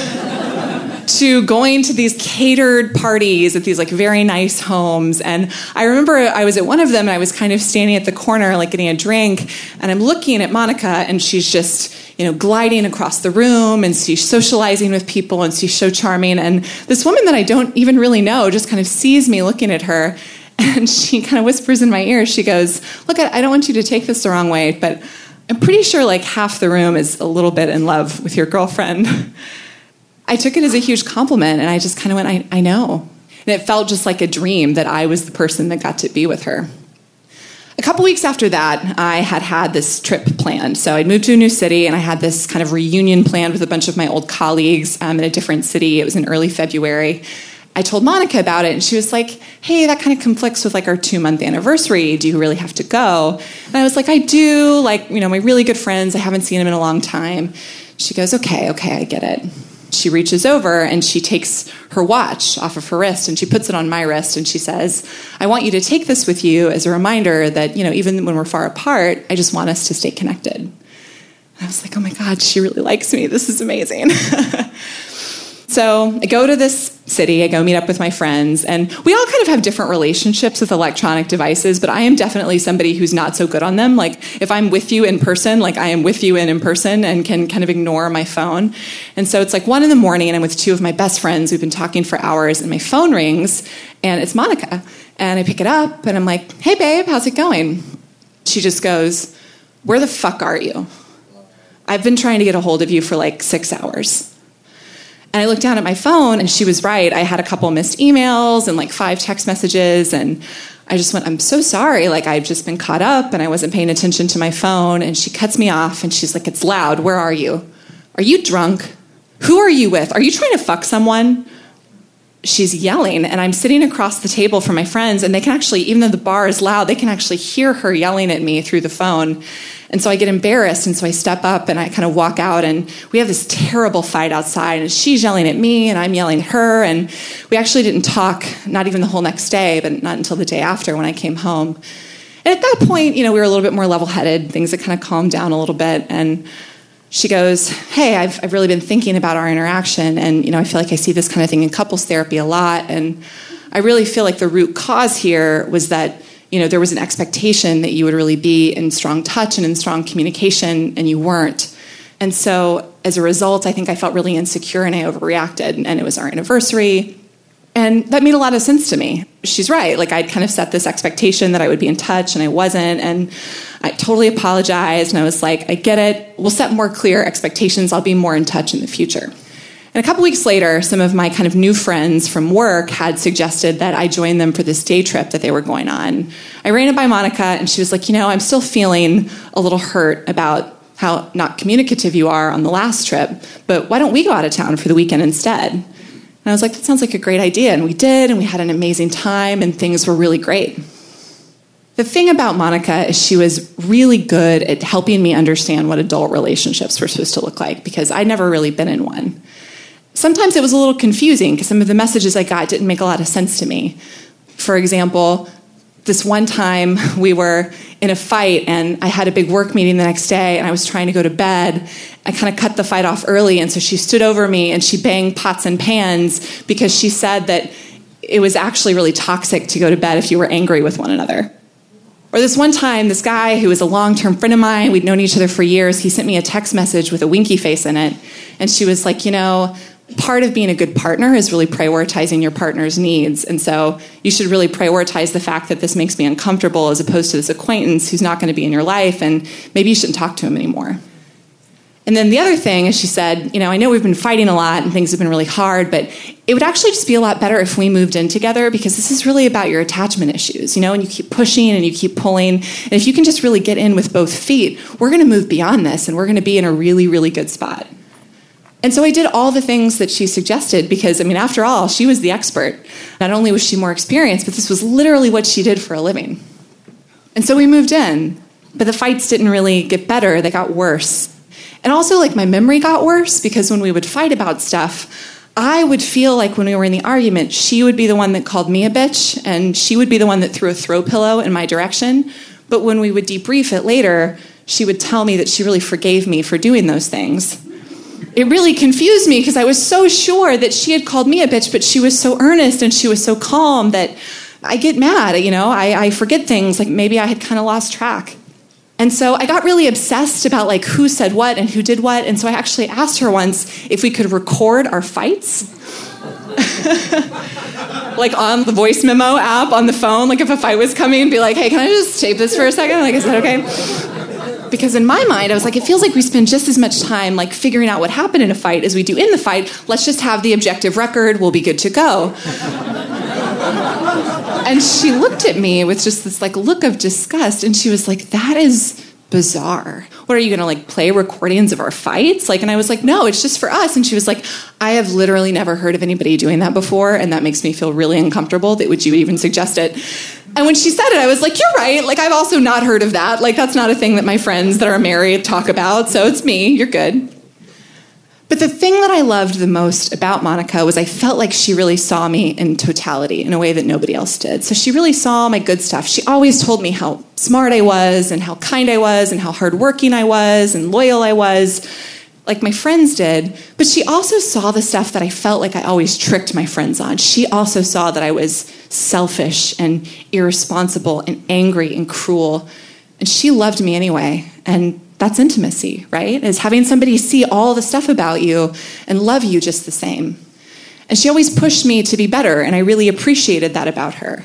to going to these catered parties at these like very nice homes. And I remember I was at one of them, and I was kind of standing at the corner like getting a drink, and I'm looking at Monica, and she's just, you know, gliding across the room, and she's socializing with people, and she's so charming. And this woman that I don't even really know just kind of sees me looking at her, and she kind of whispers in my ear. She goes, look, I don't want you to take this the wrong way, but I'm pretty sure like half the room is a little bit in love with your girlfriend. I took it as a huge compliment, and I just kind of went, I, I know. And it felt just like a dream that I was the person that got to be with her. A couple weeks after that, I had had this trip planned. So I'd moved to a new city, and I had this kind of reunion planned with a bunch of my old colleagues um, in a different city. It was in early February. I told Monica about it, and she was like, hey, that kind of conflicts with like our two-month anniversary. Do you really have to go? And I was like, I do. Like, you know, my really good friends, I haven't seen them in a long time. She goes, okay, okay, I get it. She reaches over, and she takes her watch off of her wrist, and she puts it on my wrist, and she says, I want you to take this with you as a reminder that, you know, even when we're far apart, I just want us to stay connected. And I was like, oh my God, she really likes me. This is amazing. So I go to this city, I go meet up with my friends, and we all kind of have different relationships with electronic devices, but I am definitely somebody who's not so good on them. Like, if I'm with you in person, like I am with you in, in person and can kind of ignore my phone. And so it's like one in the morning, and I'm with two of my best friends. We've been talking for hours, and my phone rings, and it's Monica. And I pick it up, and I'm like, hey, babe, how's it going? She just goes, where the fuck are you? I've been trying to get a hold of you for like six hours. And I looked down at my phone, and she was right. I had a couple missed emails and like five text messages, and I just went, I'm so sorry. Like, I've just been caught up, and I wasn't paying attention to my phone. And she cuts me off, and she's like, it's loud. Where are you? Are you drunk? Who are you with? Are you trying to fuck someone? She's yelling, and I'm sitting across the table from my friends, and they can actually, even though the bar is loud, they can actually hear her yelling at me through the phone. And so I get embarrassed, and so I step up, and I kind of walk out, and we have this terrible fight outside, and she's yelling at me, and I'm yelling at her, and we actually didn't talk, not even the whole next day, but not until the day after when I came home. And at that point, you know, we were a little bit more level-headed. Things had kind of calmed down a little bit, and she goes, hey, I've, I've really been thinking about our interaction, and, you know, I feel like I see this kind of thing in couples therapy a lot, and I really feel like the root cause here was that, you know, there was an expectation that you would really be in strong touch and in strong communication, and you weren't. And so as a result, I think I felt really insecure, and I overreacted, and it was our anniversary. And that made a lot of sense to me. She's right. Like, I'd kind of set this expectation that I would be in touch, and I wasn't. And I totally apologized, and I was like, I get it. We'll set more clear expectations. I'll be more in touch in the future. And a couple weeks later, some of my kind of new friends from work had suggested that I join them for this day trip that they were going on. I ran it by Monica, and she was like, you know, I'm still feeling a little hurt about how not communicative you are on the last trip, but why don't we go out of town for the weekend instead? And I was like, that sounds like a great idea. And we did, and we had an amazing time, and things were really great. The thing about Monica is she was really good at helping me understand what adult relationships were supposed to look like, because I'd never really been in one. Sometimes it was a little confusing because some of the messages I got didn't make a lot of sense to me. For example, this one time we were in a fight and I had a big work meeting the next day and I was trying to go to bed. I kind of cut the fight off early, and so she stood over me and she banged pots and pans because she said that it was actually really toxic to go to bed if you were angry with one another. Or this one time, this guy who was a long-term friend of mine, we'd known each other for years, he sent me a text message with a winky face in it. And she was like, you know, part of being a good partner is really prioritizing your partner's needs. And so you should really prioritize the fact that this makes me uncomfortable as opposed to this acquaintance who's not going to be in your life, and maybe you shouldn't talk to him anymore. And then the other thing is she said, you know, I know we've been fighting a lot and things have been really hard, but it would actually just be a lot better if we moved in together, because this is really about your attachment issues, you know, and you keep pushing and you keep pulling. And if you can just really get in with both feet, we're going to move beyond this and we're going to be in a really, really good spot. And so I did all the things that she suggested because, I mean, after all, she was the expert. Not only was she more experienced, but this was literally what she did for a living. And so we moved in, but the fights didn't really get better. They got worse. And also, like, my memory got worse because when we would fight about stuff, I would feel like when we were in the argument, she would be the one that called me a bitch, and she would be the one that threw a throw pillow in my direction. But when we would debrief it later, she would tell me that she really forgave me for doing those things. It really confused me because I was so sure that she had called me a bitch, but she was so earnest and she was so calm that I get mad, you know, I, I forget things, like maybe I had kind of lost track. And so I got really obsessed about like who said what and who did what. And so I actually asked her once if we could record our fights. Like on the voice memo app on the phone, like if a fight was coming, be like, hey, can I just tape this for a second? Like, is that okay? Because in my mind, I was like, it feels like we spend just as much time like figuring out what happened in a fight as we do in the fight. Let's just have the objective record. We'll be good to go. And she looked at me with just this like look of disgust, and she was like, that is bizarre. What, are you gonna like play recordings of our fights? Like, and I was like, no, it's just for us. And she was like, I have literally never heard of anybody doing that before, and that makes me feel really uncomfortable that would you even suggest it. And when she said it, I was like, you're right. Like, I've also not heard of that. Like, that's not a thing that my friends that are married talk about. So it's me. You're good. But the thing that I loved the most about Monica was I felt like she really saw me in totality in a way that nobody else did. So she really saw my good stuff. She always told me how smart I was and how kind I was and how hardworking I was and loyal I was, like my friends did. But she also saw the stuff that I felt like I always tricked my friends on. She also saw that I was selfish and irresponsible and angry and cruel. And she loved me anyway. And that's intimacy, right? Is having somebody see all the stuff about you and love you just the same. And she always pushed me to be better, and I really appreciated that about her.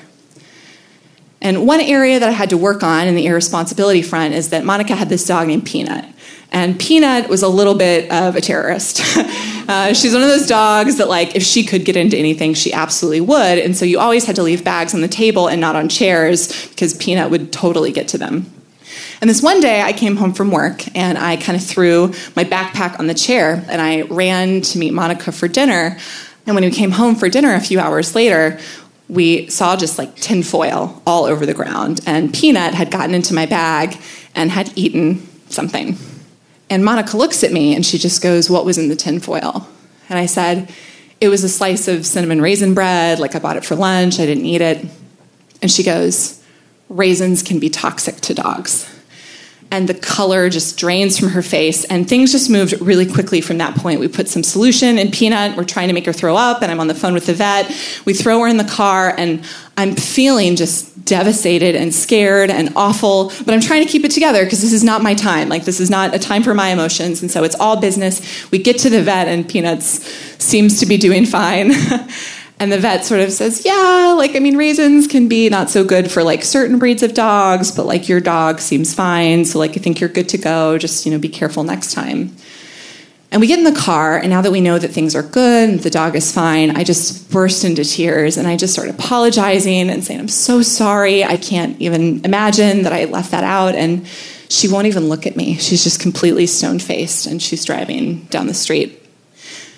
And one area that I had to work on in the irresponsibility front is that Monica had this dog named Peanut. And Peanut was a little bit of a terrorist. uh, she's one of those dogs that, like, if she could get into anything, she absolutely would. And so you always had to leave bags on the table and not on chairs because Peanut would totally get to them. And this one day I came home from work and I kind of threw my backpack on the chair and I ran to meet Monica for dinner. And when we came home for dinner a few hours later, we saw just like tinfoil all over the ground. And Peanut had gotten into my bag and had eaten something. And Monica looks at me and she just goes, what was in the tinfoil? And I said, it was a slice of cinnamon raisin bread. Like, I bought it for lunch. I didn't eat it. And she goes, raisins can be toxic to dogs. And the color just drains from her face, and things just moved really quickly from that point. We put some solution in Peanut. We're trying to make her throw up, and I'm on the phone with the vet. We throw her in the car, and I'm feeling just devastated and scared and awful, but I'm trying to keep it together because this is not my time. Like, this is not a time for my emotions, and so it's all business. We get to the vet, and Peanuts seems to be doing fine. And the vet sort of says, yeah, like, I mean, raisins can be not so good for, like, certain breeds of dogs, but, like, your dog seems fine, so, like, I think you're good to go. Just, you know, be careful next time. And we get in the car, and now that we know that things are good and the dog is fine, I just burst into tears, and I just start apologizing and saying, I'm so sorry. I can't even imagine that I left that out. And she won't even look at me. She's just completely stone-faced, and she's driving down the street.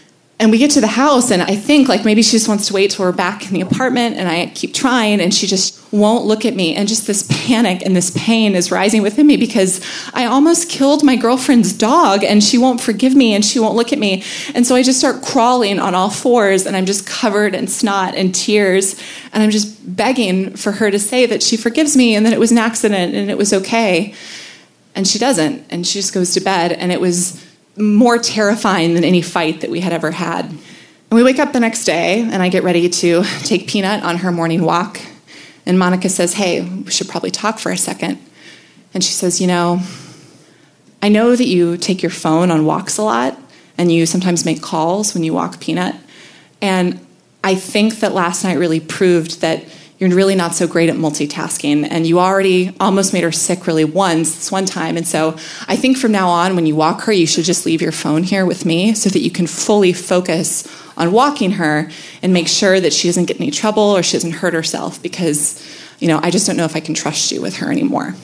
And we get to the house, and I think like maybe she just wants to wait till we're back in the apartment, and I keep trying, and she just won't look at me. And just this panic and this pain is rising within me because I almost killed my girlfriend's dog, and she won't forgive me, and she won't look at me. And so I just start crawling on all fours, and I'm just covered in snot and tears, and I'm just begging for her to say that she forgives me and that it was an accident and it was okay. And she doesn't, and she just goes to bed, and it was more terrifying than any fight that we had ever had. And we wake up the next day, and I get ready to take Peanut on her morning walk. And Monica says, hey, we should probably talk for a second. And she says, you know, I know that you take your phone on walks a lot, and you sometimes make calls when you walk Peanut. And I think that last night really proved that you're really not so great at multitasking, and you already almost made her sick really once, this one time. And so I think from now on, when you walk her, you should just leave your phone here with me so that you can fully focus on walking her and make sure that she doesn't get in any trouble or she doesn't hurt herself, because, you know, I just don't know if I can trust you with her anymore.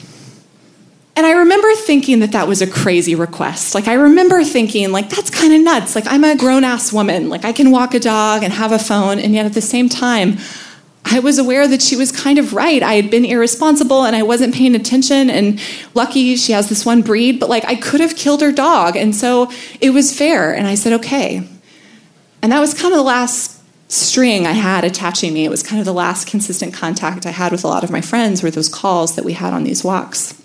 And I remember thinking that that was a crazy request. Like, I remember thinking, like, that's kind of nuts. Like, I'm a grown-ass woman. Like, I can walk a dog and have a phone, and yet at the same time, I was aware that she was kind of right. I had been irresponsible and I wasn't paying attention, and lucky she has this one breed, but like I could have killed her dog, and so it was fair. And I said, okay. And that was kind of the last string I had attaching me. It was kind of the last consistent contact I had with a lot of my friends were those calls that we had on these walks.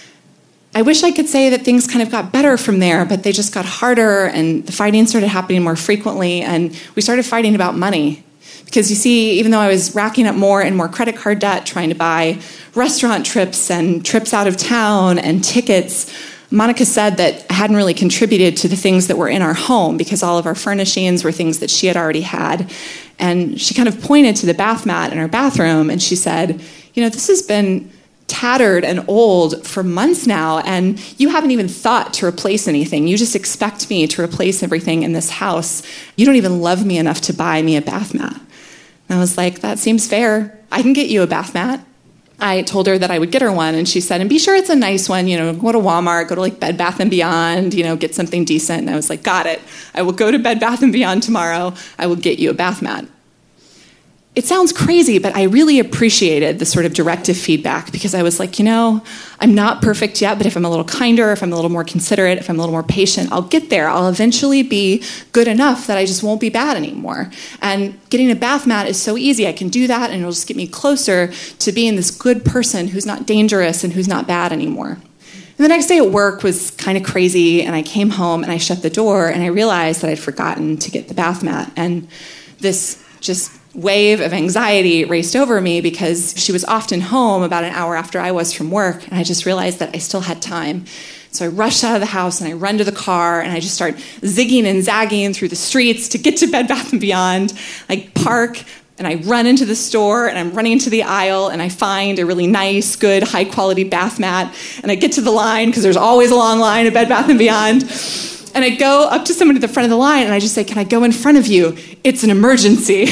I wish I could say that things kind of got better from there, but they just got harder, and the fighting started happening more frequently, and we started fighting about money. Because you see, even though I was racking up more and more credit card debt, trying to buy restaurant trips and trips out of town and tickets, Monica said that I hadn't really contributed to the things that were in our home because all of our furnishings were things that she had already had. And she kind of pointed to the bath mat in our bathroom, and she said, you know, this has been tattered and old for months now, and you haven't even thought to replace anything. You just expect me to replace everything in this house. You don't even love me enough to buy me a bath mat. And I was like, that seems fair. I can get you a bath mat. I told her that I would get her one, and she said, and be sure it's a nice one, you know, go to Walmart, go to like Bed Bath and Beyond, you know, get something decent. And I was like, got it. I will go to Bed Bath and Beyond tomorrow. I will get you a bath mat. It sounds crazy, but I really appreciated the sort of directive feedback, because I was like, you know, I'm not perfect yet, but if I'm a little kinder, if I'm a little more considerate, if I'm a little more patient, I'll get there. I'll eventually be good enough that I just won't be bad anymore. And getting a bath mat is so easy. I can do that, and it'll just get me closer to being this good person who's not dangerous and who's not bad anymore. And the next day at work was kind of crazy, and I came home and I shut the door, and I realized that I'd forgotten to get the bath mat. And this just wave of anxiety raced over me because she was often home about an hour after I was from work, and I just realized that I still had time. So I rush out of the house and I run to the car, and I just start zigging and zagging through the streets to get to Bed Bath and Beyond. I park and I run into the store, and I'm running into the aisle, and I find a really nice, good, high-quality bath mat, and I get to the line because there's always a long line at Bed Bath and Beyond. And I go up to someone at the front of the line, and I just say, can I go in front of you? It's an emergency.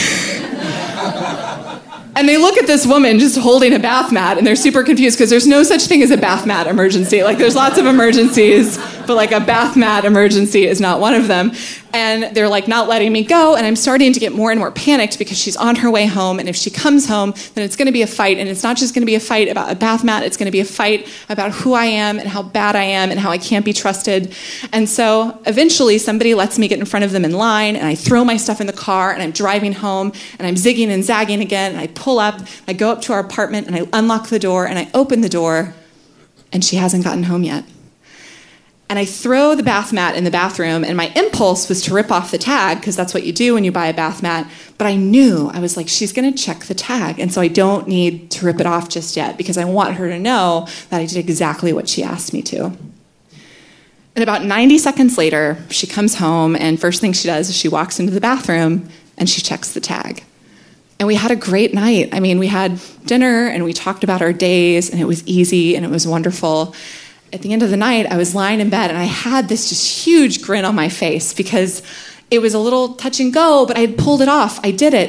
And they look at this woman just holding a bath mat, and they're super confused because there's no such thing as a bath mat emergency. Like, there's lots of emergencies, but like a bath mat emergency is not one of them. And they're like not letting me go, and I'm starting to get more and more panicked because she's on her way home, and if she comes home, then it's going to be a fight, and it's not just going to be a fight about a bath mat, it's going to be a fight about who I am and how bad I am and how I can't be trusted. And so eventually somebody lets me get in front of them in line, and I throw my stuff in the car, and I'm driving home, and I'm zigging and zagging again, and I pull up, I go up to our apartment, and I unlock the door, and I open the door, and she hasn't gotten home yet. And I throw the bath mat in the bathroom, and my impulse was to rip off the tag, because that's what you do when you buy a bath mat. But I knew, I was like, she's going to check the tag, and so I don't need to rip it off just yet, because I want her to know that I did exactly what she asked me to. And about ninety seconds later, she comes home, and first thing she does is she walks into the bathroom, and she checks the tag. And we had a great night. I mean, we had dinner, and we talked about our days, and it was easy, and it was wonderful. At the end of the night, I was lying in bed, and I had this just huge grin on my face because it was a little touch and go, but I had pulled it off. I did it.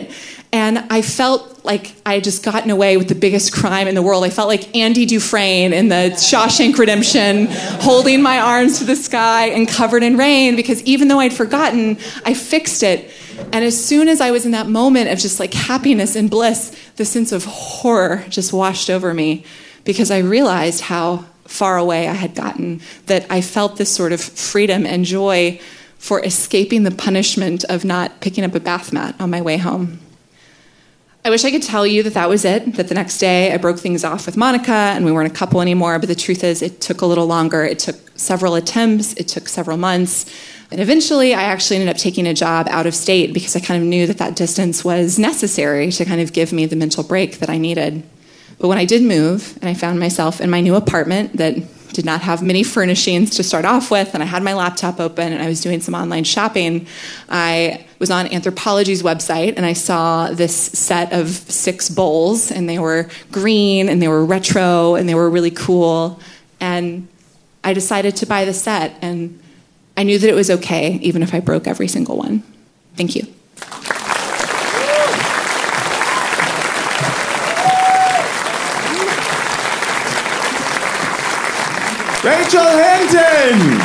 And I felt like I had just gotten away with the biggest crime in the world. I felt like Andy Dufresne in the Shawshank Redemption, holding my arms to the sky and covered in rain, because even though I'd forgotten, I fixed it. And as soon as I was in that moment of just like happiness and bliss, the sense of horror just washed over me, because I realized how far away I had gotten, that I felt this sort of freedom and joy for escaping the punishment of not picking up a bath mat on my way home. I wish I could tell you that that was it, that the next day I broke things off with Monica and we weren't a couple anymore, but the truth is it took a little longer. It took several attempts, it took several months, and eventually I actually ended up taking a job out of state because I kind of knew that that distance was necessary to kind of give me the mental break that I needed. But when I did move and I found myself in my new apartment that did not have many furnishings to start off with, and I had my laptop open and I was doing some online shopping, I was on Anthropologie's website and I saw this set of six bowls, and they were green and they were retro and they were really cool, and I decided to buy the set, and I knew that it was okay even if I broke every single one. Thank you. Rachel Hinton!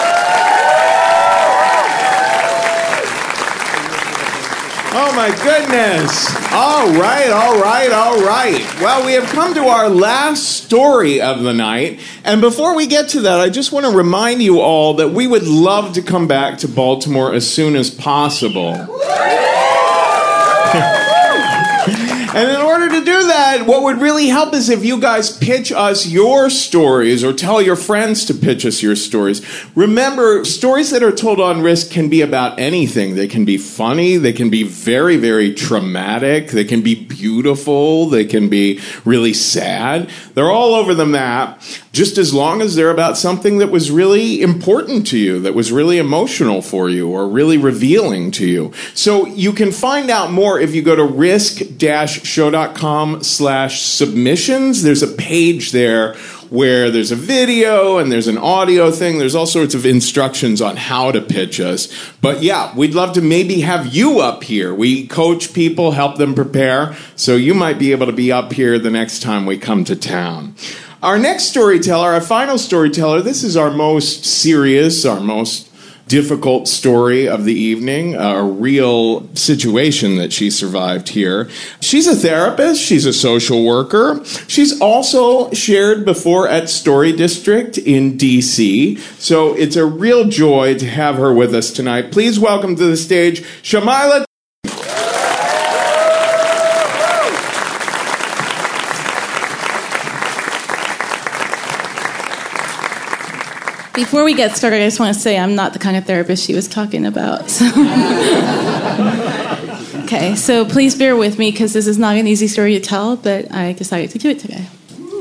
Oh my goodness. All right, all right, all right. Well, we have come to our last story of the night. And before we get to that, I just want to remind you all that we would love to come back to Baltimore as soon as possible. And in order to do that, what would really help is if you guys pitch us your stories or tell your friends to pitch us your stories. Remember, stories that are told on Risk can be about anything. They can be funny. They can be very, very traumatic. They can be beautiful. They can be really sad. They're all over the map, just as long as they're about something that was really important to you, that was really emotional for you, or really revealing to you. So you can find out more if you go to risk dash show dot com slash submissions. There's a page there where there's a video and there's an audio thing. There's all sorts of instructions on how to pitch us. But yeah, we'd love to maybe have you up here. We coach people, help them prepare, so you might be able to be up here the next time we come to town. Our next storyteller, our final storyteller, this is our most serious, our most difficult story of the evening, a real situation that she survived here. She's a therapist. She's a social worker. She's also shared before at Story District in D C. So it's a real joy to have her with us tonight. Please welcome to the stage, Shamila. Before we get started, I just want to say I'm not the kind of therapist she was talking about. So. Okay, so please bear with me because this is not an easy story to tell, but I decided to do it today.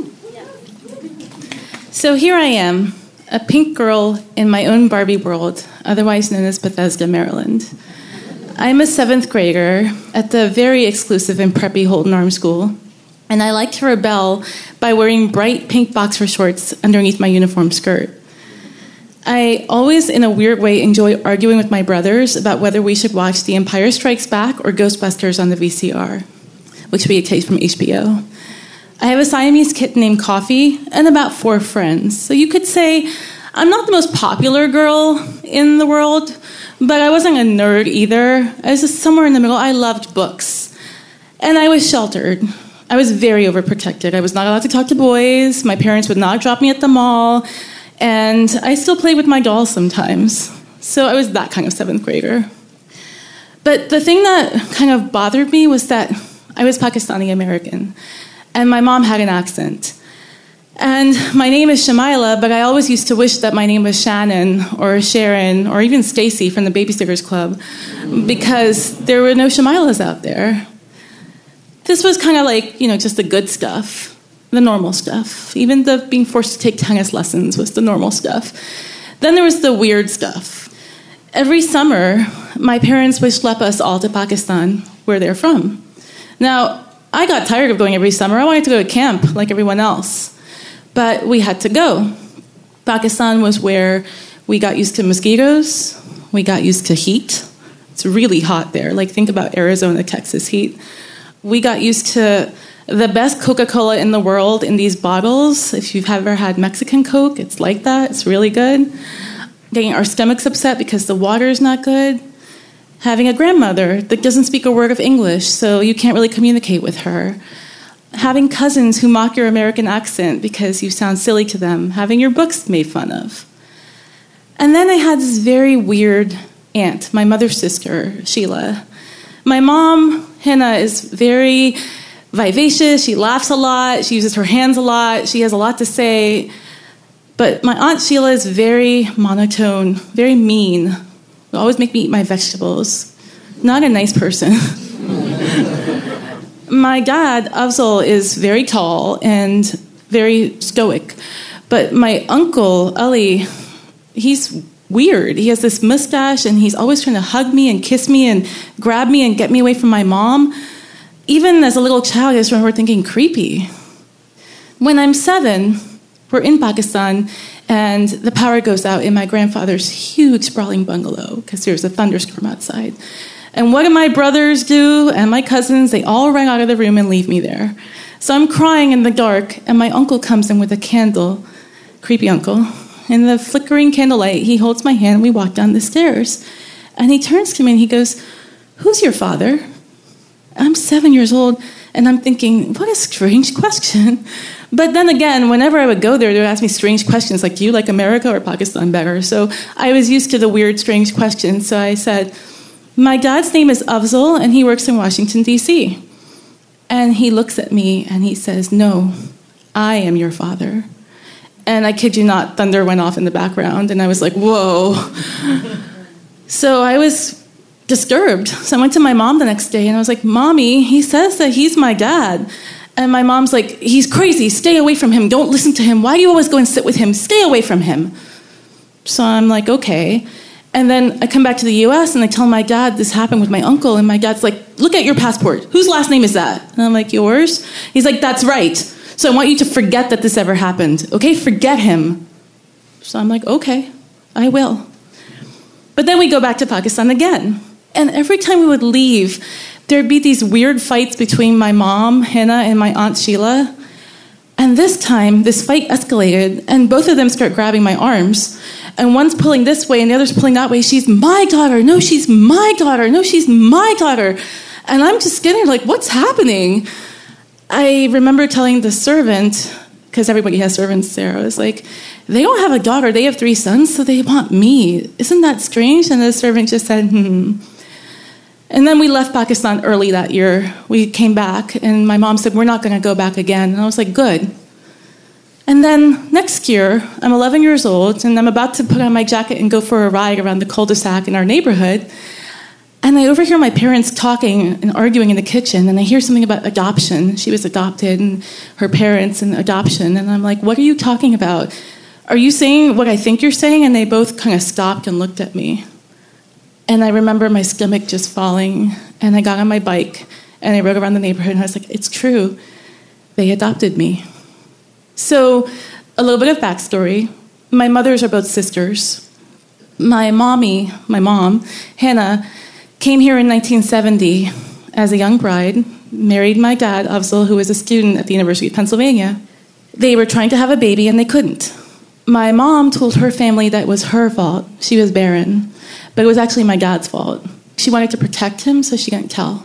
So here I am, a pink girl in my own Barbie world, otherwise known as Bethesda, Maryland. I'm a seventh grader at the very exclusive and preppy Holton Arms School, and I like to rebel by wearing bright pink boxer shorts underneath my uniform skirt. I always, in a weird way, enjoy arguing with my brothers about whether we should watch The Empire Strikes Back or Ghostbusters on the V C R, which would be a case from H B O. I have a Siamese kitten named Coffee and about four friends. So you could say I'm not the most popular girl in the world, but I wasn't a nerd either. I was just somewhere in the middle. I loved books. And I was sheltered. I was very overprotected. I was not allowed to talk to boys. My parents would not drop me at the mall. And I still play with my dolls sometimes. So I was that kind of seventh grader. But the thing that kind of bothered me was that I was Pakistani American, and my mom had an accent. And my name is Shamila, but I always used to wish that my name was Shannon or Sharon or even Stacy from the Babysitters Club, because there were no Shamilas out there. This was kind of like, you know, just the good stuff. The normal stuff. Even the being forced to take tennis lessons was the normal stuff. Then there was the weird stuff. Every summer, my parents would schlep us all to Pakistan, where they're from. Now, I got tired of going every summer. I wanted to go to camp like everyone else. But we had to go. Pakistan was where we got used to mosquitoes, we got used to heat, It's really hot there. Like, think about Arizona, Texas heat. We got used to the best Coca-Cola in the world in these bottles. If you've ever had Mexican Coke, it's like that. It's really good. Getting our stomachs upset because the water is not good. Having a grandmother that doesn't speak a word of English, so you can't really communicate with her. Having cousins who mock your American accent because you sound silly to them. Having your books made fun of. And then I had this very weird aunt, my mother's sister, Sheila. My mom, Hannah, is very vivacious. She laughs a lot. She uses her hands a lot. She has a lot to say. But my Aunt Sheila is very monotone, very mean. Will always make me eat my vegetables. Not a nice person. My dad, Afzal, is very tall and very stoic. But my uncle, Ali, he's weird. He has this mustache, and he's always trying to hug me and kiss me and grab me and get me away from my mom. Even as a little child, I just remember thinking, creepy. When I'm seven, we're in Pakistan, and the power goes out in my grandfather's huge sprawling bungalow because there's a thunderstorm outside. And what do my brothers do and my cousins? They all run out of the room and leave me there. So I'm crying in the dark, and my uncle comes in with a candle, creepy uncle. In the flickering candlelight, he holds my hand, and we walk down the stairs. And he turns to me and he goes, "Who's your father?" I'm seven years old, and I'm thinking, what a strange question. But then again, whenever I would go there, they would ask me strange questions, like, do you like America or Pakistan better? So I was used to the weird, strange questions. So I said, my dad's name is Afzal, and he works in Washington, D C And he looks at me, and he says, no, I am your father. And I kid you not, thunder went off in the background, and I was like, whoa. So I was disturbed. So I went to my mom the next day, and I was like, Mommy, he says that he's my dad. And my mom's like, he's crazy. Stay away from him. Don't listen to him. Why do you always go and sit with him? Stay away from him. So I'm like, okay. And then I come back to the U S, and I tell my dad this happened with my uncle, and my dad's like, look at your passport. Whose last name is that? And I'm like, yours? He's like, that's right. So I want you to forget that this ever happened. Okay, forget him. So I'm like, okay, I will. But then we go back to Pakistan again. And every time we would leave, there'd be these weird fights between my mom, Hannah, and my Aunt Sheila. And this time, this fight escalated, and both of them start grabbing my arms. And one's pulling this way, and the other's pulling that way. She's my daughter. No, she's my daughter. No, she's my daughter. And I'm just getting like, what's happening? I remember telling the servant, because everybody has servants there, I was like, they don't have a daughter. They have three sons, so they want me. Isn't that strange? And the servant just said, hmm. And then we left Pakistan early that year. We came back, and my mom said, we're not going to go back again. And I was like, good. And then next year, I'm eleven years old, and I'm about to put on my jacket and go for a ride around the cul-de-sac in our neighborhood. And I overhear my parents talking and arguing in the kitchen, and I hear something about adoption. She was adopted, and her parents, and adoption. And I'm like, what are you talking about? Are you saying what I think you're saying? And they both kind of stopped and looked at me. And I remember my stomach just falling, and I got on my bike, and I rode around the neighborhood, and I was like, it's true. They adopted me. So a little bit of backstory. My mothers are both sisters. My mommy, my mom, Hannah, came here in nineteen seventy as a young bride, married my dad, Afzal, who was a student at the University of Pennsylvania. They were trying to have a baby, and they couldn't. My mom told her family that it was her fault. She was barren. But it was actually my dad's fault. She wanted to protect him, so she didn't tell.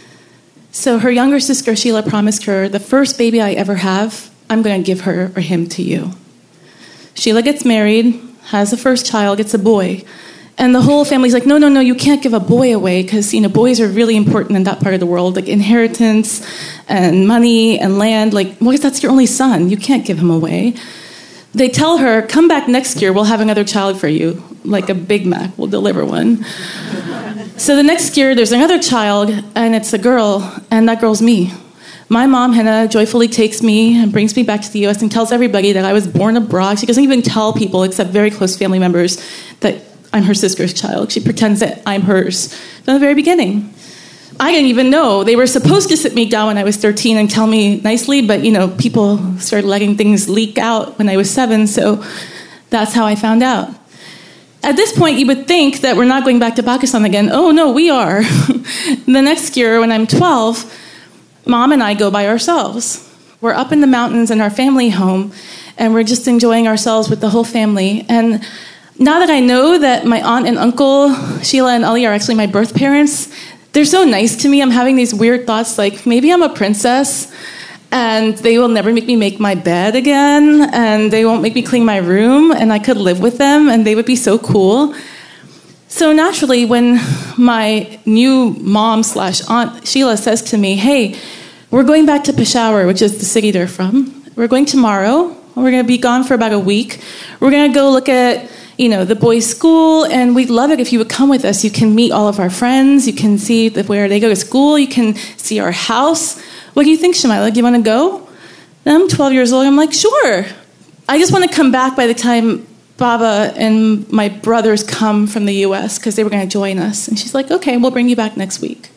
So her younger sister, Sheila, promised her, the first baby I ever have, I'm going to give her or him to you. Sheila gets married, has the first child, gets a boy. And the whole family's like, no, no, no, you can't give a boy away, because, you know, boys are really important in that part of the world, like inheritance and money and land. Like, what if that's your only son? You can't give him away. They tell her, come back next year, we'll have another child for you, like a Big Mac, we'll deliver one. So the next year, there's another child, and it's a girl, and that girl's me. My mom, Hannah, joyfully takes me and brings me back to the U S and tells everybody that I was born abroad. She doesn't even tell people, except very close family members, that I'm her sister's child. She pretends that I'm hers from the very beginning. I didn't even know. They were supposed to sit me down when I was thirteen and tell me nicely, but, you know, people started letting things leak out when I was seven, so that's how I found out. At this point, you would think that we're not going back to Pakistan again. Oh, no, we are. The next year, when I'm twelve, Mom and I go by ourselves. We're up in the mountains in our family home, and we're just enjoying ourselves with the whole family. And now that I know that my aunt and uncle, Sheila and Ali, are actually my birth parents, they're so nice to me. I'm having these weird thoughts like, maybe I'm a princess, and they will never make me make my bed again, and they won't make me clean my room, and I could live with them, and they would be so cool. So naturally, when my new mom slash aunt Sheila says to me, hey, we're going back to Peshawar, which is the city they're from. We're going tomorrow. We're going to be gone for about a week. We're going to go look at, you know, the boys' school, and we'd love it if you would come with us. You can meet all of our friends. You can see the, where they go to school. You can see our house. What do you think, Shamila? Do you want to go? And I'm twelve years old. I'm like, sure. I just want to come back by the time Baba and my brothers come from the U S because they were going to join us. And she's like, okay, we'll bring you back next week.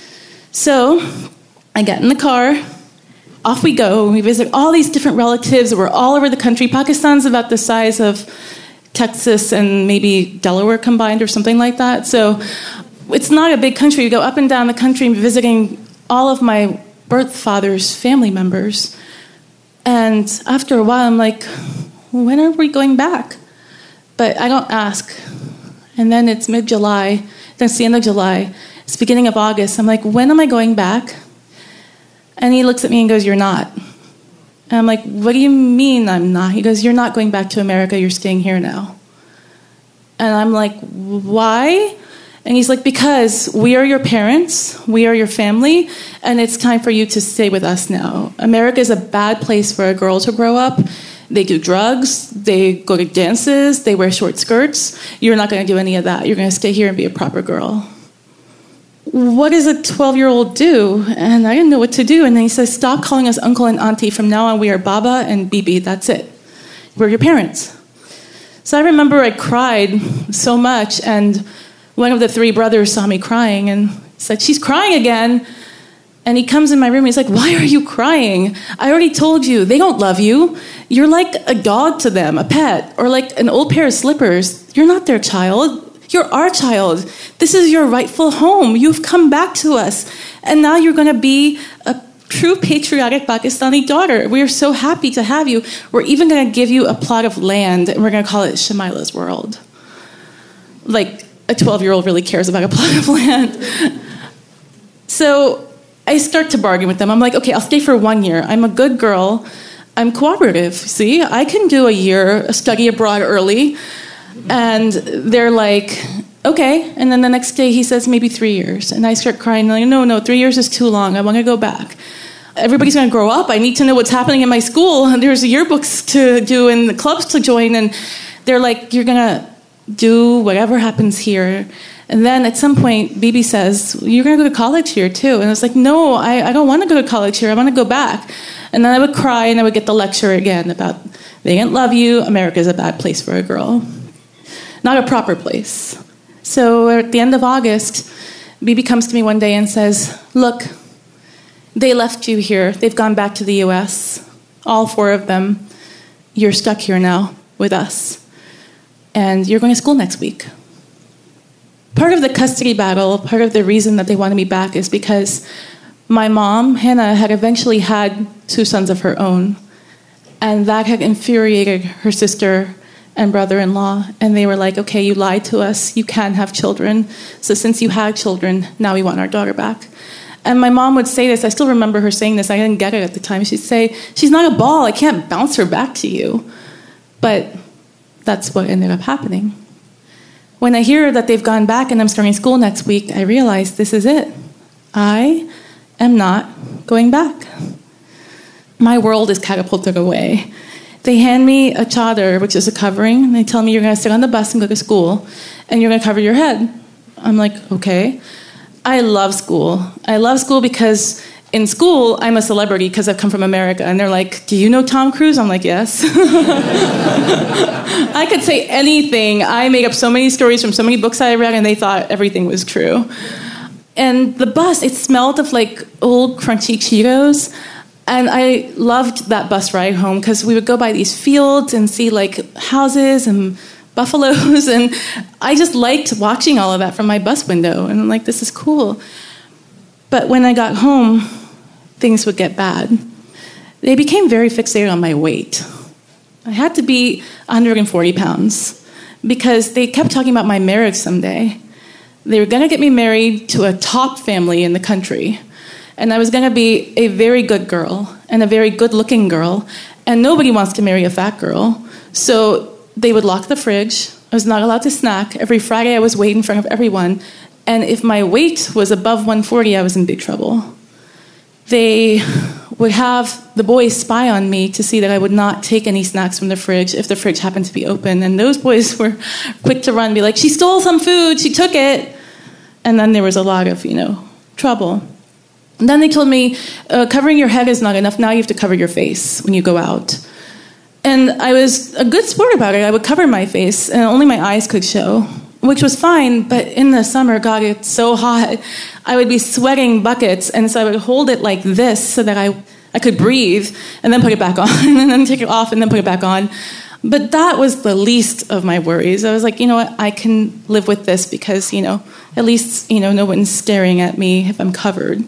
So I get in the car. Off we go. We visit all these different relatives. We're all over the country. Pakistan's about the size of Texas and maybe Delaware combined or something like that. So it's not a big country. We go up and down the country visiting all of my birth father's family members. And after a while, I'm like, when are we going back? But I don't ask. And then it's mid-July. Then it's the end of July. It's beginning of August. I'm like, when am I going back? And he looks at me and goes, you're not. And I'm like, what do you mean I'm not? He goes, you're not going back to America. You're staying here now. And I'm like, why? And he's like, because we are your parents, we are your family, and it's time for you to stay with us now. America is a bad place for a girl to grow up. They do drugs, they go to dances, they wear short skirts. You're not going to do any of that. You're going to stay here and be a proper girl. What does a twelve-year-old do? And I didn't know what to do. And then he says, stop calling us uncle and auntie. From now on, we are Baba and Bibi. That's it. We're your parents. So I remember I cried so much, and one of the three brothers saw me crying and said, she's crying again. And he comes in my room and he's like, why are you crying? I already told you, they don't love you. You're like a dog to them, a pet, or like an old pair of slippers. You're not their child. You're our child. This is your rightful home. You've come back to us. And now you're going to be a true patriotic Pakistani daughter. We are so happy to have you. We're even going to give you a plot of land, and we're going to call it Shamila's World. Like, a twelve-year-old really cares about a plot of land. So I start to bargain with them. I'm like, okay, I'll stay for one year. I'm a good girl. I'm cooperative. See, I can do a year, study abroad early. And they're like, okay. And then the next day he says, maybe three years. And I start crying, like, no, no, three years is too long. I want to go back. Everybody's going to grow up. I need to know what's happening in my school. There's yearbooks to do and the clubs to join. And they're like, you're going to do whatever happens here. And then at some point, Bibi says, you're going to go to college here too. And I was like, no, I, I don't want to go to college here. I want to go back. And then I would cry and I would get the lecture again about they didn't love you. America is a bad place for a girl. Not a proper place. So at the end of August, Bibi comes to me one day and says, look, they left you here. They've gone back to the U S, all four of them. You're stuck here now with us. And you're going to school next week. Part of the custody battle, part of the reason that they wanted me back is because my mom, Hannah, had eventually had two sons of her own. And that had infuriated her sister and brother-in-law. And they were like, okay, you lied to us. You can't have children. So since you had children, now we want our daughter back. And my mom would say this. I still remember her saying this. I didn't get it at the time. She'd say, she's not a ball. I can't bounce her back to you. But that's what ended up happening. When I hear that they've gone back and I'm starting school next week, I realize this is it. I am not going back. My world is catapulted away. They hand me a chadar, which is a covering, and they tell me you're going to sit on the bus and go to school, and you're going to cover your head. I'm like, okay. I love school. I love school because in school, I'm a celebrity because I've come from America. And they're like, do you know Tom Cruise? I'm like, yes. I could say anything. I made up so many stories from so many books I read, and they thought everything was true. And the bus, it smelled of like old crunchy Cheetos. And I loved that bus ride home because we would go by these fields and see like houses and buffaloes, and I just liked watching all of that from my bus window, and I'm like, this is cool. But when I got home, things would get bad. They became very fixated on my weight. I had to be one hundred forty pounds because they kept talking about my marriage someday. They were going to get me married to a top family in the country, and I was going to be a very good girl and a very good-looking girl, and nobody wants to marry a fat girl. So they would lock the fridge. I was not allowed to snack. Every Friday I was weighed in front of everyone, and if my weight was above one forty, I was in big trouble. They would have the boys spy on me to see that I would not take any snacks from the fridge if the fridge happened to be open. And those boys were quick to run and be like, she stole some food, she took it. And then there was a lot of, you know, trouble. And then they told me, uh, covering your head is not enough. Now you have to cover your face when you go out. And I was a good sport about it. I would cover my face, and only my eyes could show, which was fine. But in the summer, God, it's so hot. I would be sweating buckets, and so I would hold it like this so that I, I could breathe, and then put it back on, and then take it off, and then put it back on. But that was the least of my worries. I was like, you know what, I can live with this because, you know, at least, you know, no one's staring at me if I'm covered.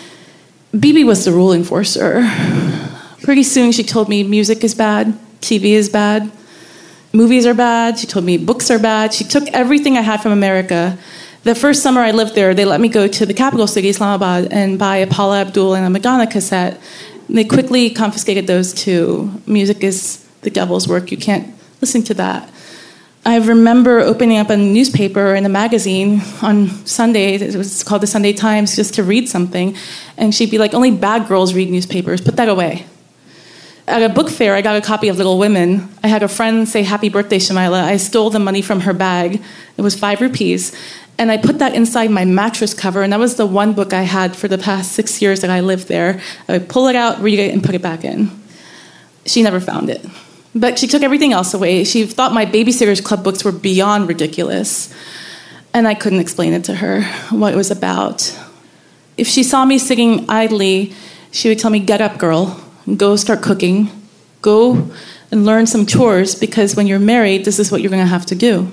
B B was the rule enforcer. Pretty soon she told me music is bad, T V is bad, movies are bad. She told me books are bad. She took everything I had from America. The first summer I lived there, they let me go to the capital city, Islamabad, and buy a Paula Abdul and a Madonna cassette. They quickly confiscated those too. Music is the devil's work. You can't listen to that. I remember opening up a newspaper and a magazine on Sunday. It was called the Sunday Times, just to read something. And she'd be like, only bad girls read newspapers. Put that away. At a book fair, I got a copy of Little Women. I had a friend say, happy birthday, Shamila. I stole the money from her bag. It was five rupees. And I put that inside my mattress cover, and that was the one book I had for the past six years that I lived there. I would pull it out, read it, and put it back in. She never found it. But she took everything else away. She thought my Babysitter's Club books were beyond ridiculous. And I couldn't explain it to her, what it was about. If she saw me sitting idly, she would tell me, get up, girl. Go start cooking. Go and learn some chores, because when you're married, this is what you're going to have to do.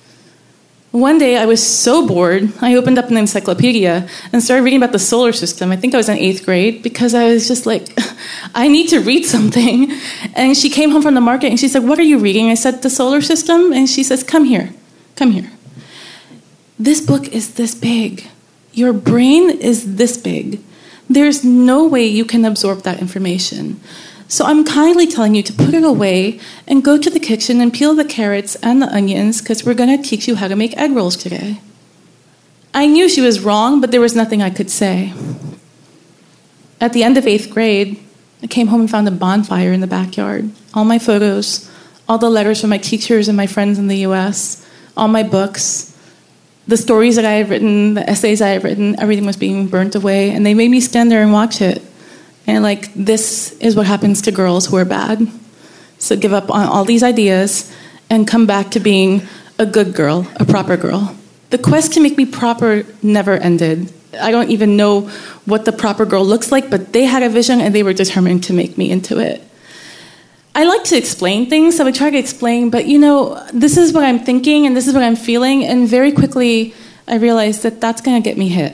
One day, I was so bored, I opened up an encyclopedia and started reading about the solar system. I think I was in eighth grade, because I was just like, I need to read something. And she came home from the market, and she said, what are you reading? I said, the solar system. And she says, come here, come here. This book is this big. Your brain is this big. There's no way you can absorb that information. So I'm kindly telling you to put it away and go to the kitchen and peel the carrots and the onions, because we're going to teach you how to make egg rolls today. I knew she was wrong, but there was nothing I could say. At the end of eighth grade, I came home and found a bonfire in the backyard. All my photos, all the letters from my teachers and my friends in the U S, all my books, the stories that I had written, the essays I had written, everything was being burnt away, and they made me stand there and watch it. And like, this is what happens to girls who are bad. So give up on all these ideas and come back to being a good girl, a proper girl. The quest to make me proper never ended. I don't even know what the proper girl looks like, but they had a vision and they were determined to make me into it. I like to explain things, so I would try to explain, but you know, this is what I'm thinking and this is what I'm feeling, and very quickly I realized that that's going to get me hit.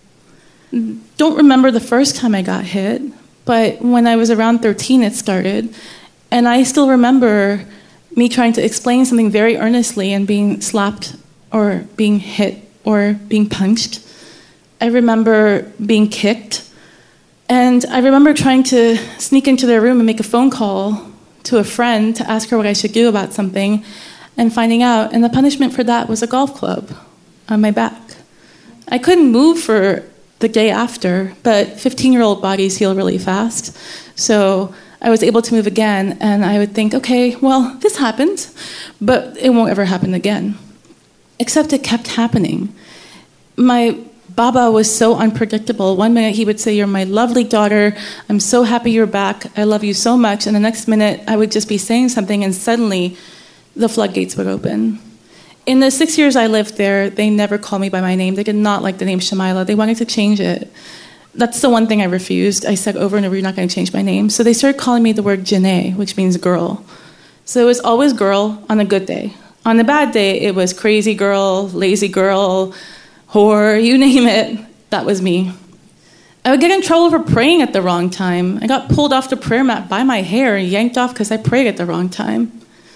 Don't remember the first time I got hit, but when I was around thirteen, it started. And I still remember me trying to explain something very earnestly and being slapped or being hit or being punched. I remember being kicked. And I remember trying to sneak into their room and make a phone call to a friend to ask her what I should do about something, and finding out. And the punishment for that was a golf club on my back. I couldn't move for the day after, but fifteen-year-old bodies heal really fast. So I was able to move again, and I would think, okay, well, this happened, but it won't ever happen again. Except it kept happening. My Baba was so unpredictable. One minute he would say, you're my lovely daughter, I'm so happy you're back, I love you so much, and the next minute I would just be saying something, and suddenly the floodgates would open. In the six years I lived there, they never called me by my name. They did not like the name Shamila. They wanted to change it. That's the one thing I refused. I said over and over, you're not going to change my name. So they started calling me the word Janae, which means girl. So it was always girl on a good day. On a bad day, it was crazy girl, lazy girl, whore, you name it. That was me. I would get in trouble for praying at the wrong time. I got pulled off the prayer mat by my hair and yanked off because I prayed at the wrong time.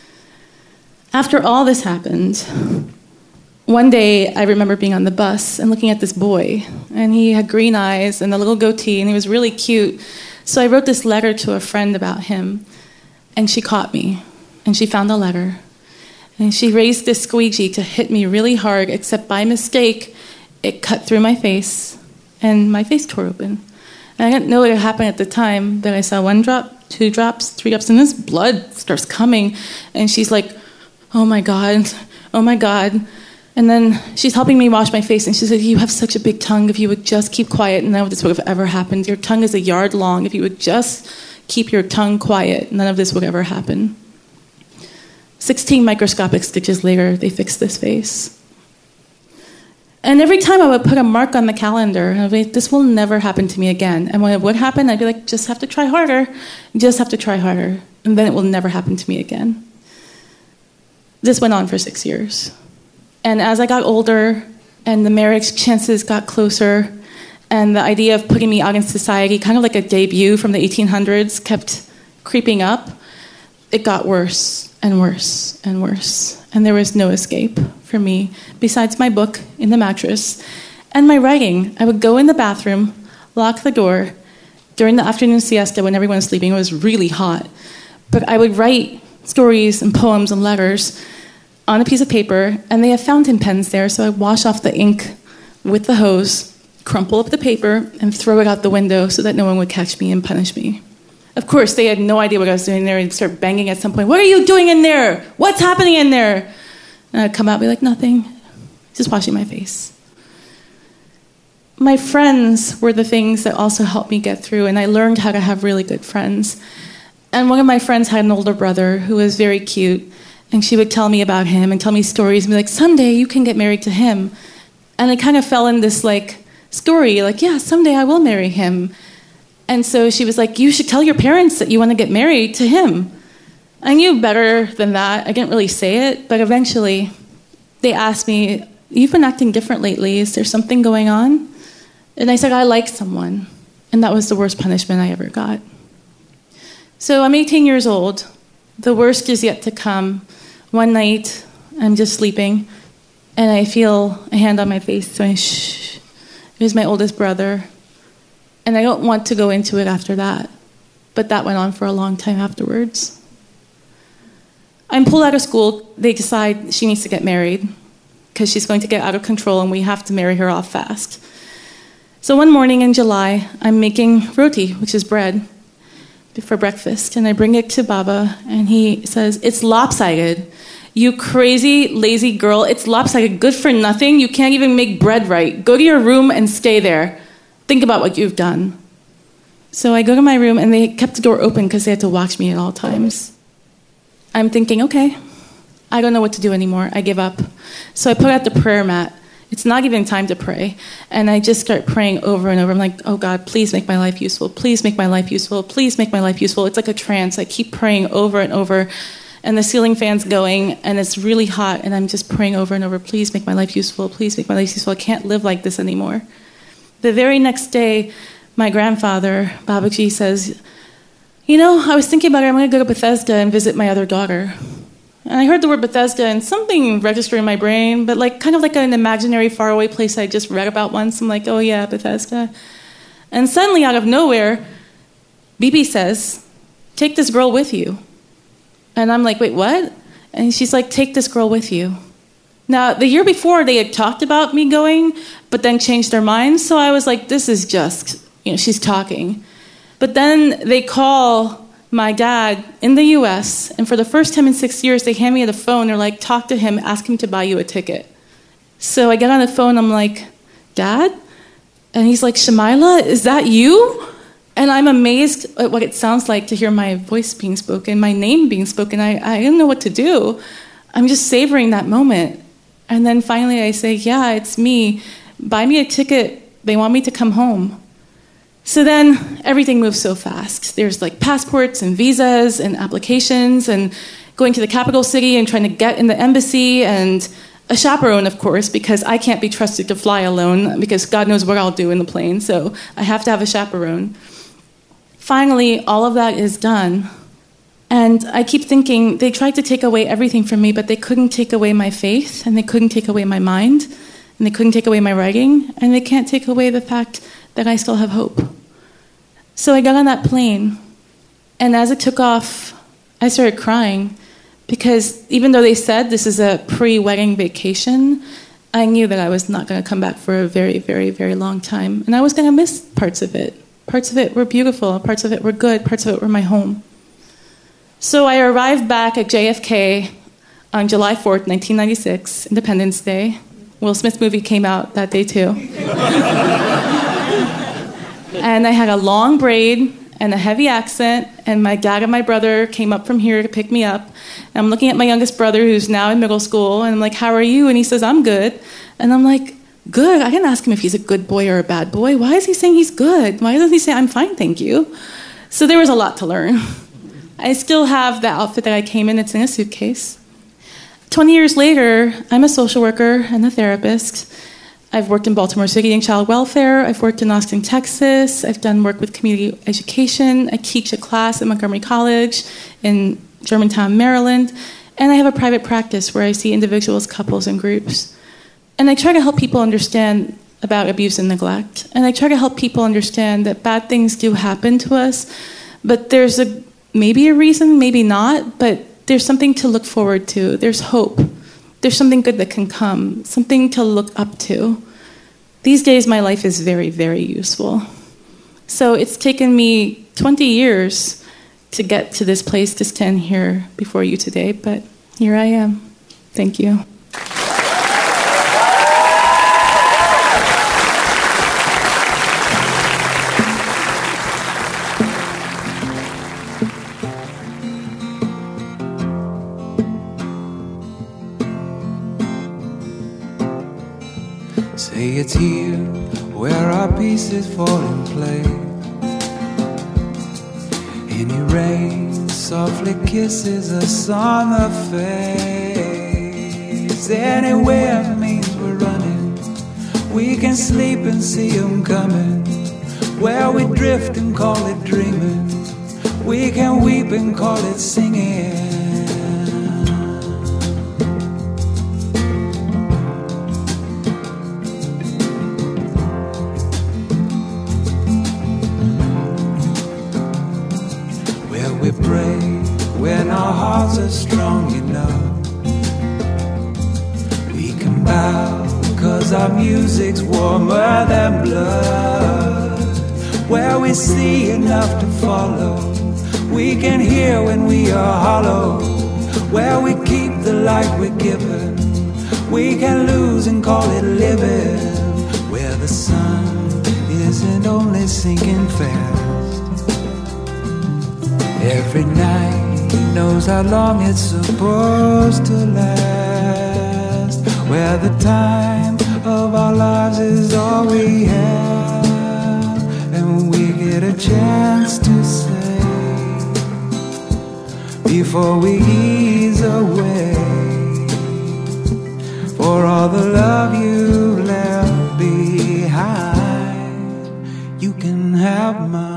After all this happened, one day I remember being on the bus and looking at this boy, and he had green eyes and a little goatee, and he was really cute. So I wrote this letter to a friend about him, and she caught me, and she found the letter. And she raised this squeegee to hit me really hard, except by mistake, it cut through my face, and my face tore open. And I didn't know what had happened at the time, but I saw one drop, two drops, three drops, and this blood starts coming. And she's like, oh my God, oh my God. And then she's helping me wash my face, and she said, you have such a big tongue. If you would just keep quiet, none of this would have ever happened. Your tongue is a yard long. If you would just keep your tongue quiet, none of this would ever happen. sixteen microscopic stitches later, they fixed this face. And every time I would put a mark on the calendar, and I'd be like, this will never happen to me again. And when it would happen, I'd be like, just have to try harder. Just have to try harder. And then it will never happen to me again. This went on for six years. And as I got older and the marriage chances got closer and the idea of putting me out in society, kind of like a debut from the eighteen hundreds, kept creeping up, it got worse and worse and worse. And there was no escape for me besides my book in the mattress and my writing. I would go in the bathroom, lock the door. During the afternoon siesta when everyone was sleeping, it was really hot. But I would write stories and poems and letters on a piece of paper, and they have fountain pens there, so I wash off the ink with the hose, crumple up the paper, and throw it out the window so that no one would catch me and punish me. Of course, they had no idea what I was doing there. They'd start banging at some point. What are you doing in there? What's happening in there? And I'd come out and be like, nothing, just washing my face. My friends were the things that also helped me get through, and I learned how to have really good friends. And one of my friends had an older brother who was very cute, and she would tell me about him and tell me stories and be like, someday you can get married to him. And I kind of fell in this like story, like, yeah, someday I will marry him. And so she was like, you should tell your parents that you want to get married to him. I knew better than that. I didn't really say it, but eventually they asked me, you've been acting different lately. Is there something going on? And I said, I like someone. And that was the worst punishment I ever got. So I'm eighteen years old. The worst is yet to come. One night, I'm just sleeping, and I feel a hand on my face saying, shh. It was my oldest brother. And I don't want to go into it after that, but that went on for a long time afterwards. I'm pulled out of school. They decide she needs to get married because she's going to get out of control, and we have to marry her off fast. So one morning in July, I'm making roti, which is bread, for breakfast, and I bring it to Baba, and he says, it's lopsided. You crazy, lazy girl, it's lopsided, good for nothing. You can't even make bread right. Go to your room and stay there. Think about what you've done. So I go to my room, and they kept the door open because they had to watch me at all times. I'm thinking, okay, I don't know what to do anymore. I give up. So I put out the prayer mat. It's not even time to pray. And I just start praying over and over. I'm like, oh God, please make my life useful. Please make my life useful. Please make my life useful. It's like a trance. I keep praying over and over. And the ceiling fan's going, and it's really hot. And I'm just praying over and over, please make my life useful. Please make my life useful. I can't live like this anymore. The very next day, my grandfather, Babaji, says, you know, I was thinking about it. I'm going to go to Bethesda and visit my other daughter. And I heard the word Bethesda, and something registered in my brain, but like kind of like an imaginary faraway place I just read about once. I'm like, oh yeah, Bethesda. And suddenly, out of nowhere, Bibi says, take this girl with you. And I'm like, wait, what? And she's like, take this girl with you. Now, the year before, they had talked about me going, but then changed their minds. So I was like, this is just, you know, she's talking. But then they call my dad in the U S, and for the first time in six years, they hand me the phone. They're like, talk to him, ask him to buy you a ticket. So I get on the phone, I'm like, Dad? And he's like, Shamila, is that you? And I'm amazed at what it sounds like to hear my voice being spoken, my name being spoken. I, I didn't know what to do. I'm just savoring that moment. And then finally I say, yeah, it's me. Buy me a ticket. They want me to come home. So then everything moves so fast. There's like passports and visas and applications and going to the capital city and trying to get in the embassy and a chaperone, of course, because I can't be trusted to fly alone because God knows what I'll do in the plane. So I have to have a chaperone. Finally, all of that is done. And I keep thinking, they tried to take away everything from me, but they couldn't take away my faith, and they couldn't take away my mind, and they couldn't take away my writing, and they can't take away the fact that I still have hope. So I got on that plane, and as it took off, I started crying, because even though they said this is a pre-wedding vacation, I knew that I was not going to come back for a very, very, very long time, and I was going to miss parts of it. Parts of it were beautiful, parts of it were good, parts of it were my home. So I arrived back at J F K on July fourth, nineteen ninety-six, Independence Day. Will Smith's movie came out that day too. And I had a long braid and a heavy accent, and my dad and my brother came up from here to pick me up. And I'm looking at my youngest brother, who's now in middle school, and I'm like, how are you? And he says, I'm good. And I'm like, good? I didn't ask him if he's a good boy or a bad boy. Why is he saying he's good? Why doesn't he say, I'm fine, thank you? So there was a lot to learn. I still have the outfit that I came in. It's in a suitcase. twenty years later, I'm a social worker and a therapist. I've worked in Baltimore City in child welfare. I've worked in Austin, Texas. I've done work with community education. I teach a class at Montgomery College in Germantown, Maryland. And I have a private practice where I see individuals, couples, and groups. And I try to help people understand about abuse and neglect. And I try to help people understand that bad things do happen to us, but there's a maybe a reason, maybe not, but there's something to look forward to. There's hope. There's something good that can come, something to look up to. These days, my life is very, very useful. So it's taken me twenty years to get to this place to stand here before you today, but here I am. Thank you. Say it's here where our pieces fall in place. Any rain softly kisses us on the face. Anywhere means we're running. We can sleep and see them coming. Where we drift and call it dreaming. We can weep and call it singing. We pray when our hearts are strong enough. We can bow cause our music's warmer than blood. Where we see enough to follow. We can hear when we are hollow. Where we keep the light we're given. We can lose and call it living. Where the sun isn't only sinking fast. Every night knows how long it's supposed to last. Where the time of our lives is all we have. And we get a chance to say before we ease away. For all the love you left behind, you can have mine.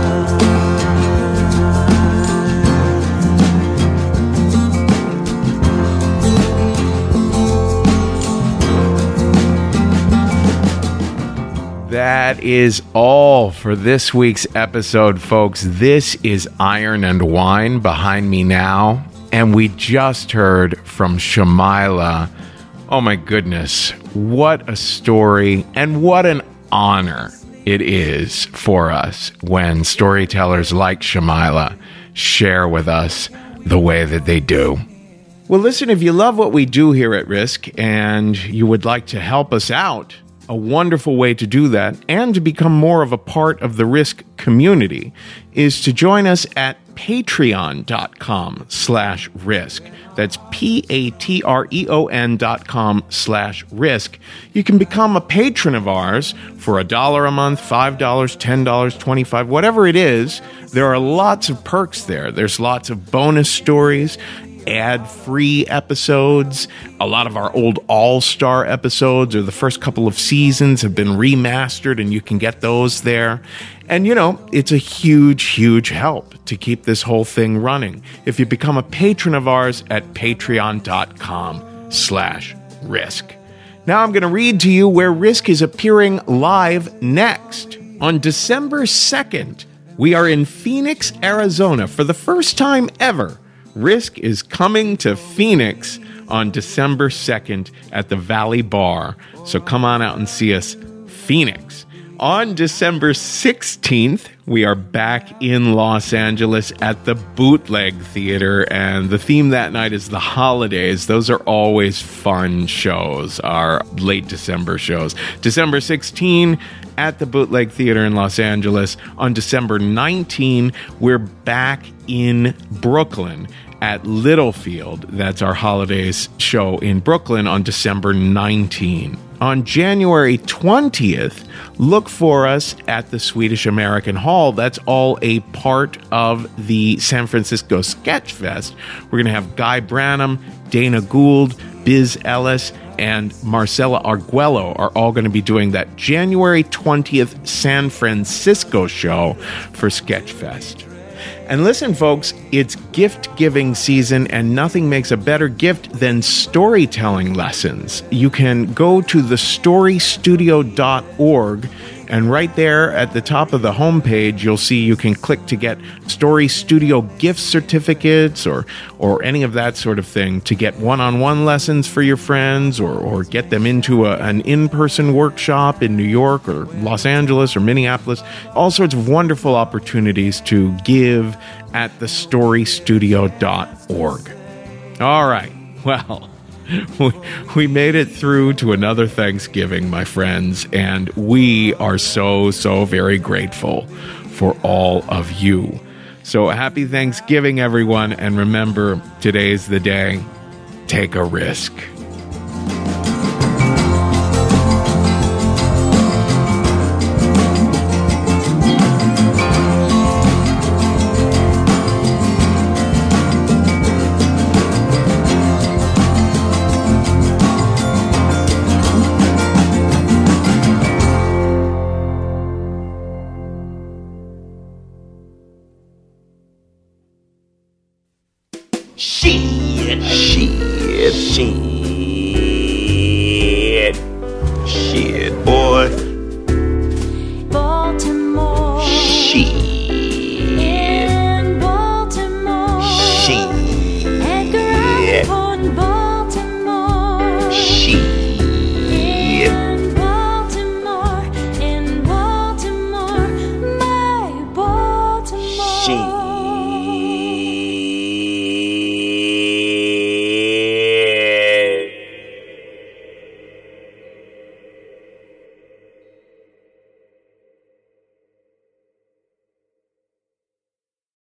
That is all for this week's episode, folks. This is Iron and Wine behind me now, and we just heard from Shamila. Oh my goodness, what a story and what an honor it is for us when storytellers like Shamila share with us the way that they do. Well, listen, if you love what we do here at Risk and you would like to help us out, A wonderful way to do that and to become more of a part of the Risk community is to join us at patreon.com slash risk. That's P-A-T-R-E-O-N dot com slash risk. You can become a patron of ours for a dollar a month, five dollars, ten dollars, twenty-five dollars, whatever it is. There are lots of perks there. There's lots of bonus stories, ad-free episodes. A lot of our old all-star episodes or the first couple of seasons have been remastered, and you can get those there. And, you know, it's a huge, huge help to keep this whole thing running if you become a patron of ours at patreon.com slash risk. Now I'm going to read to you where Risk is appearing live next. On December second, we are in Phoenix, Arizona. For the first time ever, Risk is coming to Phoenix on December second at the Valley Bar. So come on out and see us, Phoenix. On December sixteenth, we are back in Los Angeles at the Bootleg Theater, and the theme that night is the holidays. Those are always fun shows, our late December shows. December sixteenth at the Bootleg Theater in Los Angeles. On December nineteenth, we're back in Brooklyn at Littlefield. That's our holidays show in Brooklyn on December nineteenth. On January twentieth, look for us at the Swedish American Hall. That's all a part of the San Francisco Sketch Fest. We're going to have Guy Branum, Dana Gould, Biz Ellis, and Marcella Arguello are all going to be doing that January twentieth San Francisco show for Sketchfest. And listen, folks, it's gift-giving season, and nothing makes a better gift than storytelling lessons. You can go to the story studio dot org, and right there at the top of the homepage, you'll see you can click to get Story Studio gift certificates or or any of that sort of thing to get one-on-one lessons for your friends or, or get them into a, an in-person workshop in New York or Los Angeles or Minneapolis. All sorts of wonderful opportunities to give at the story studio dot org. All right, well, we, we made it through to another Thanksgiving, my friends, and we are so, so very grateful for all of you. So happy Thanksgiving, everyone, and remember, today's the day. Take a risk. Shit, shit, shit, shit, boy. Baltimore. Shit.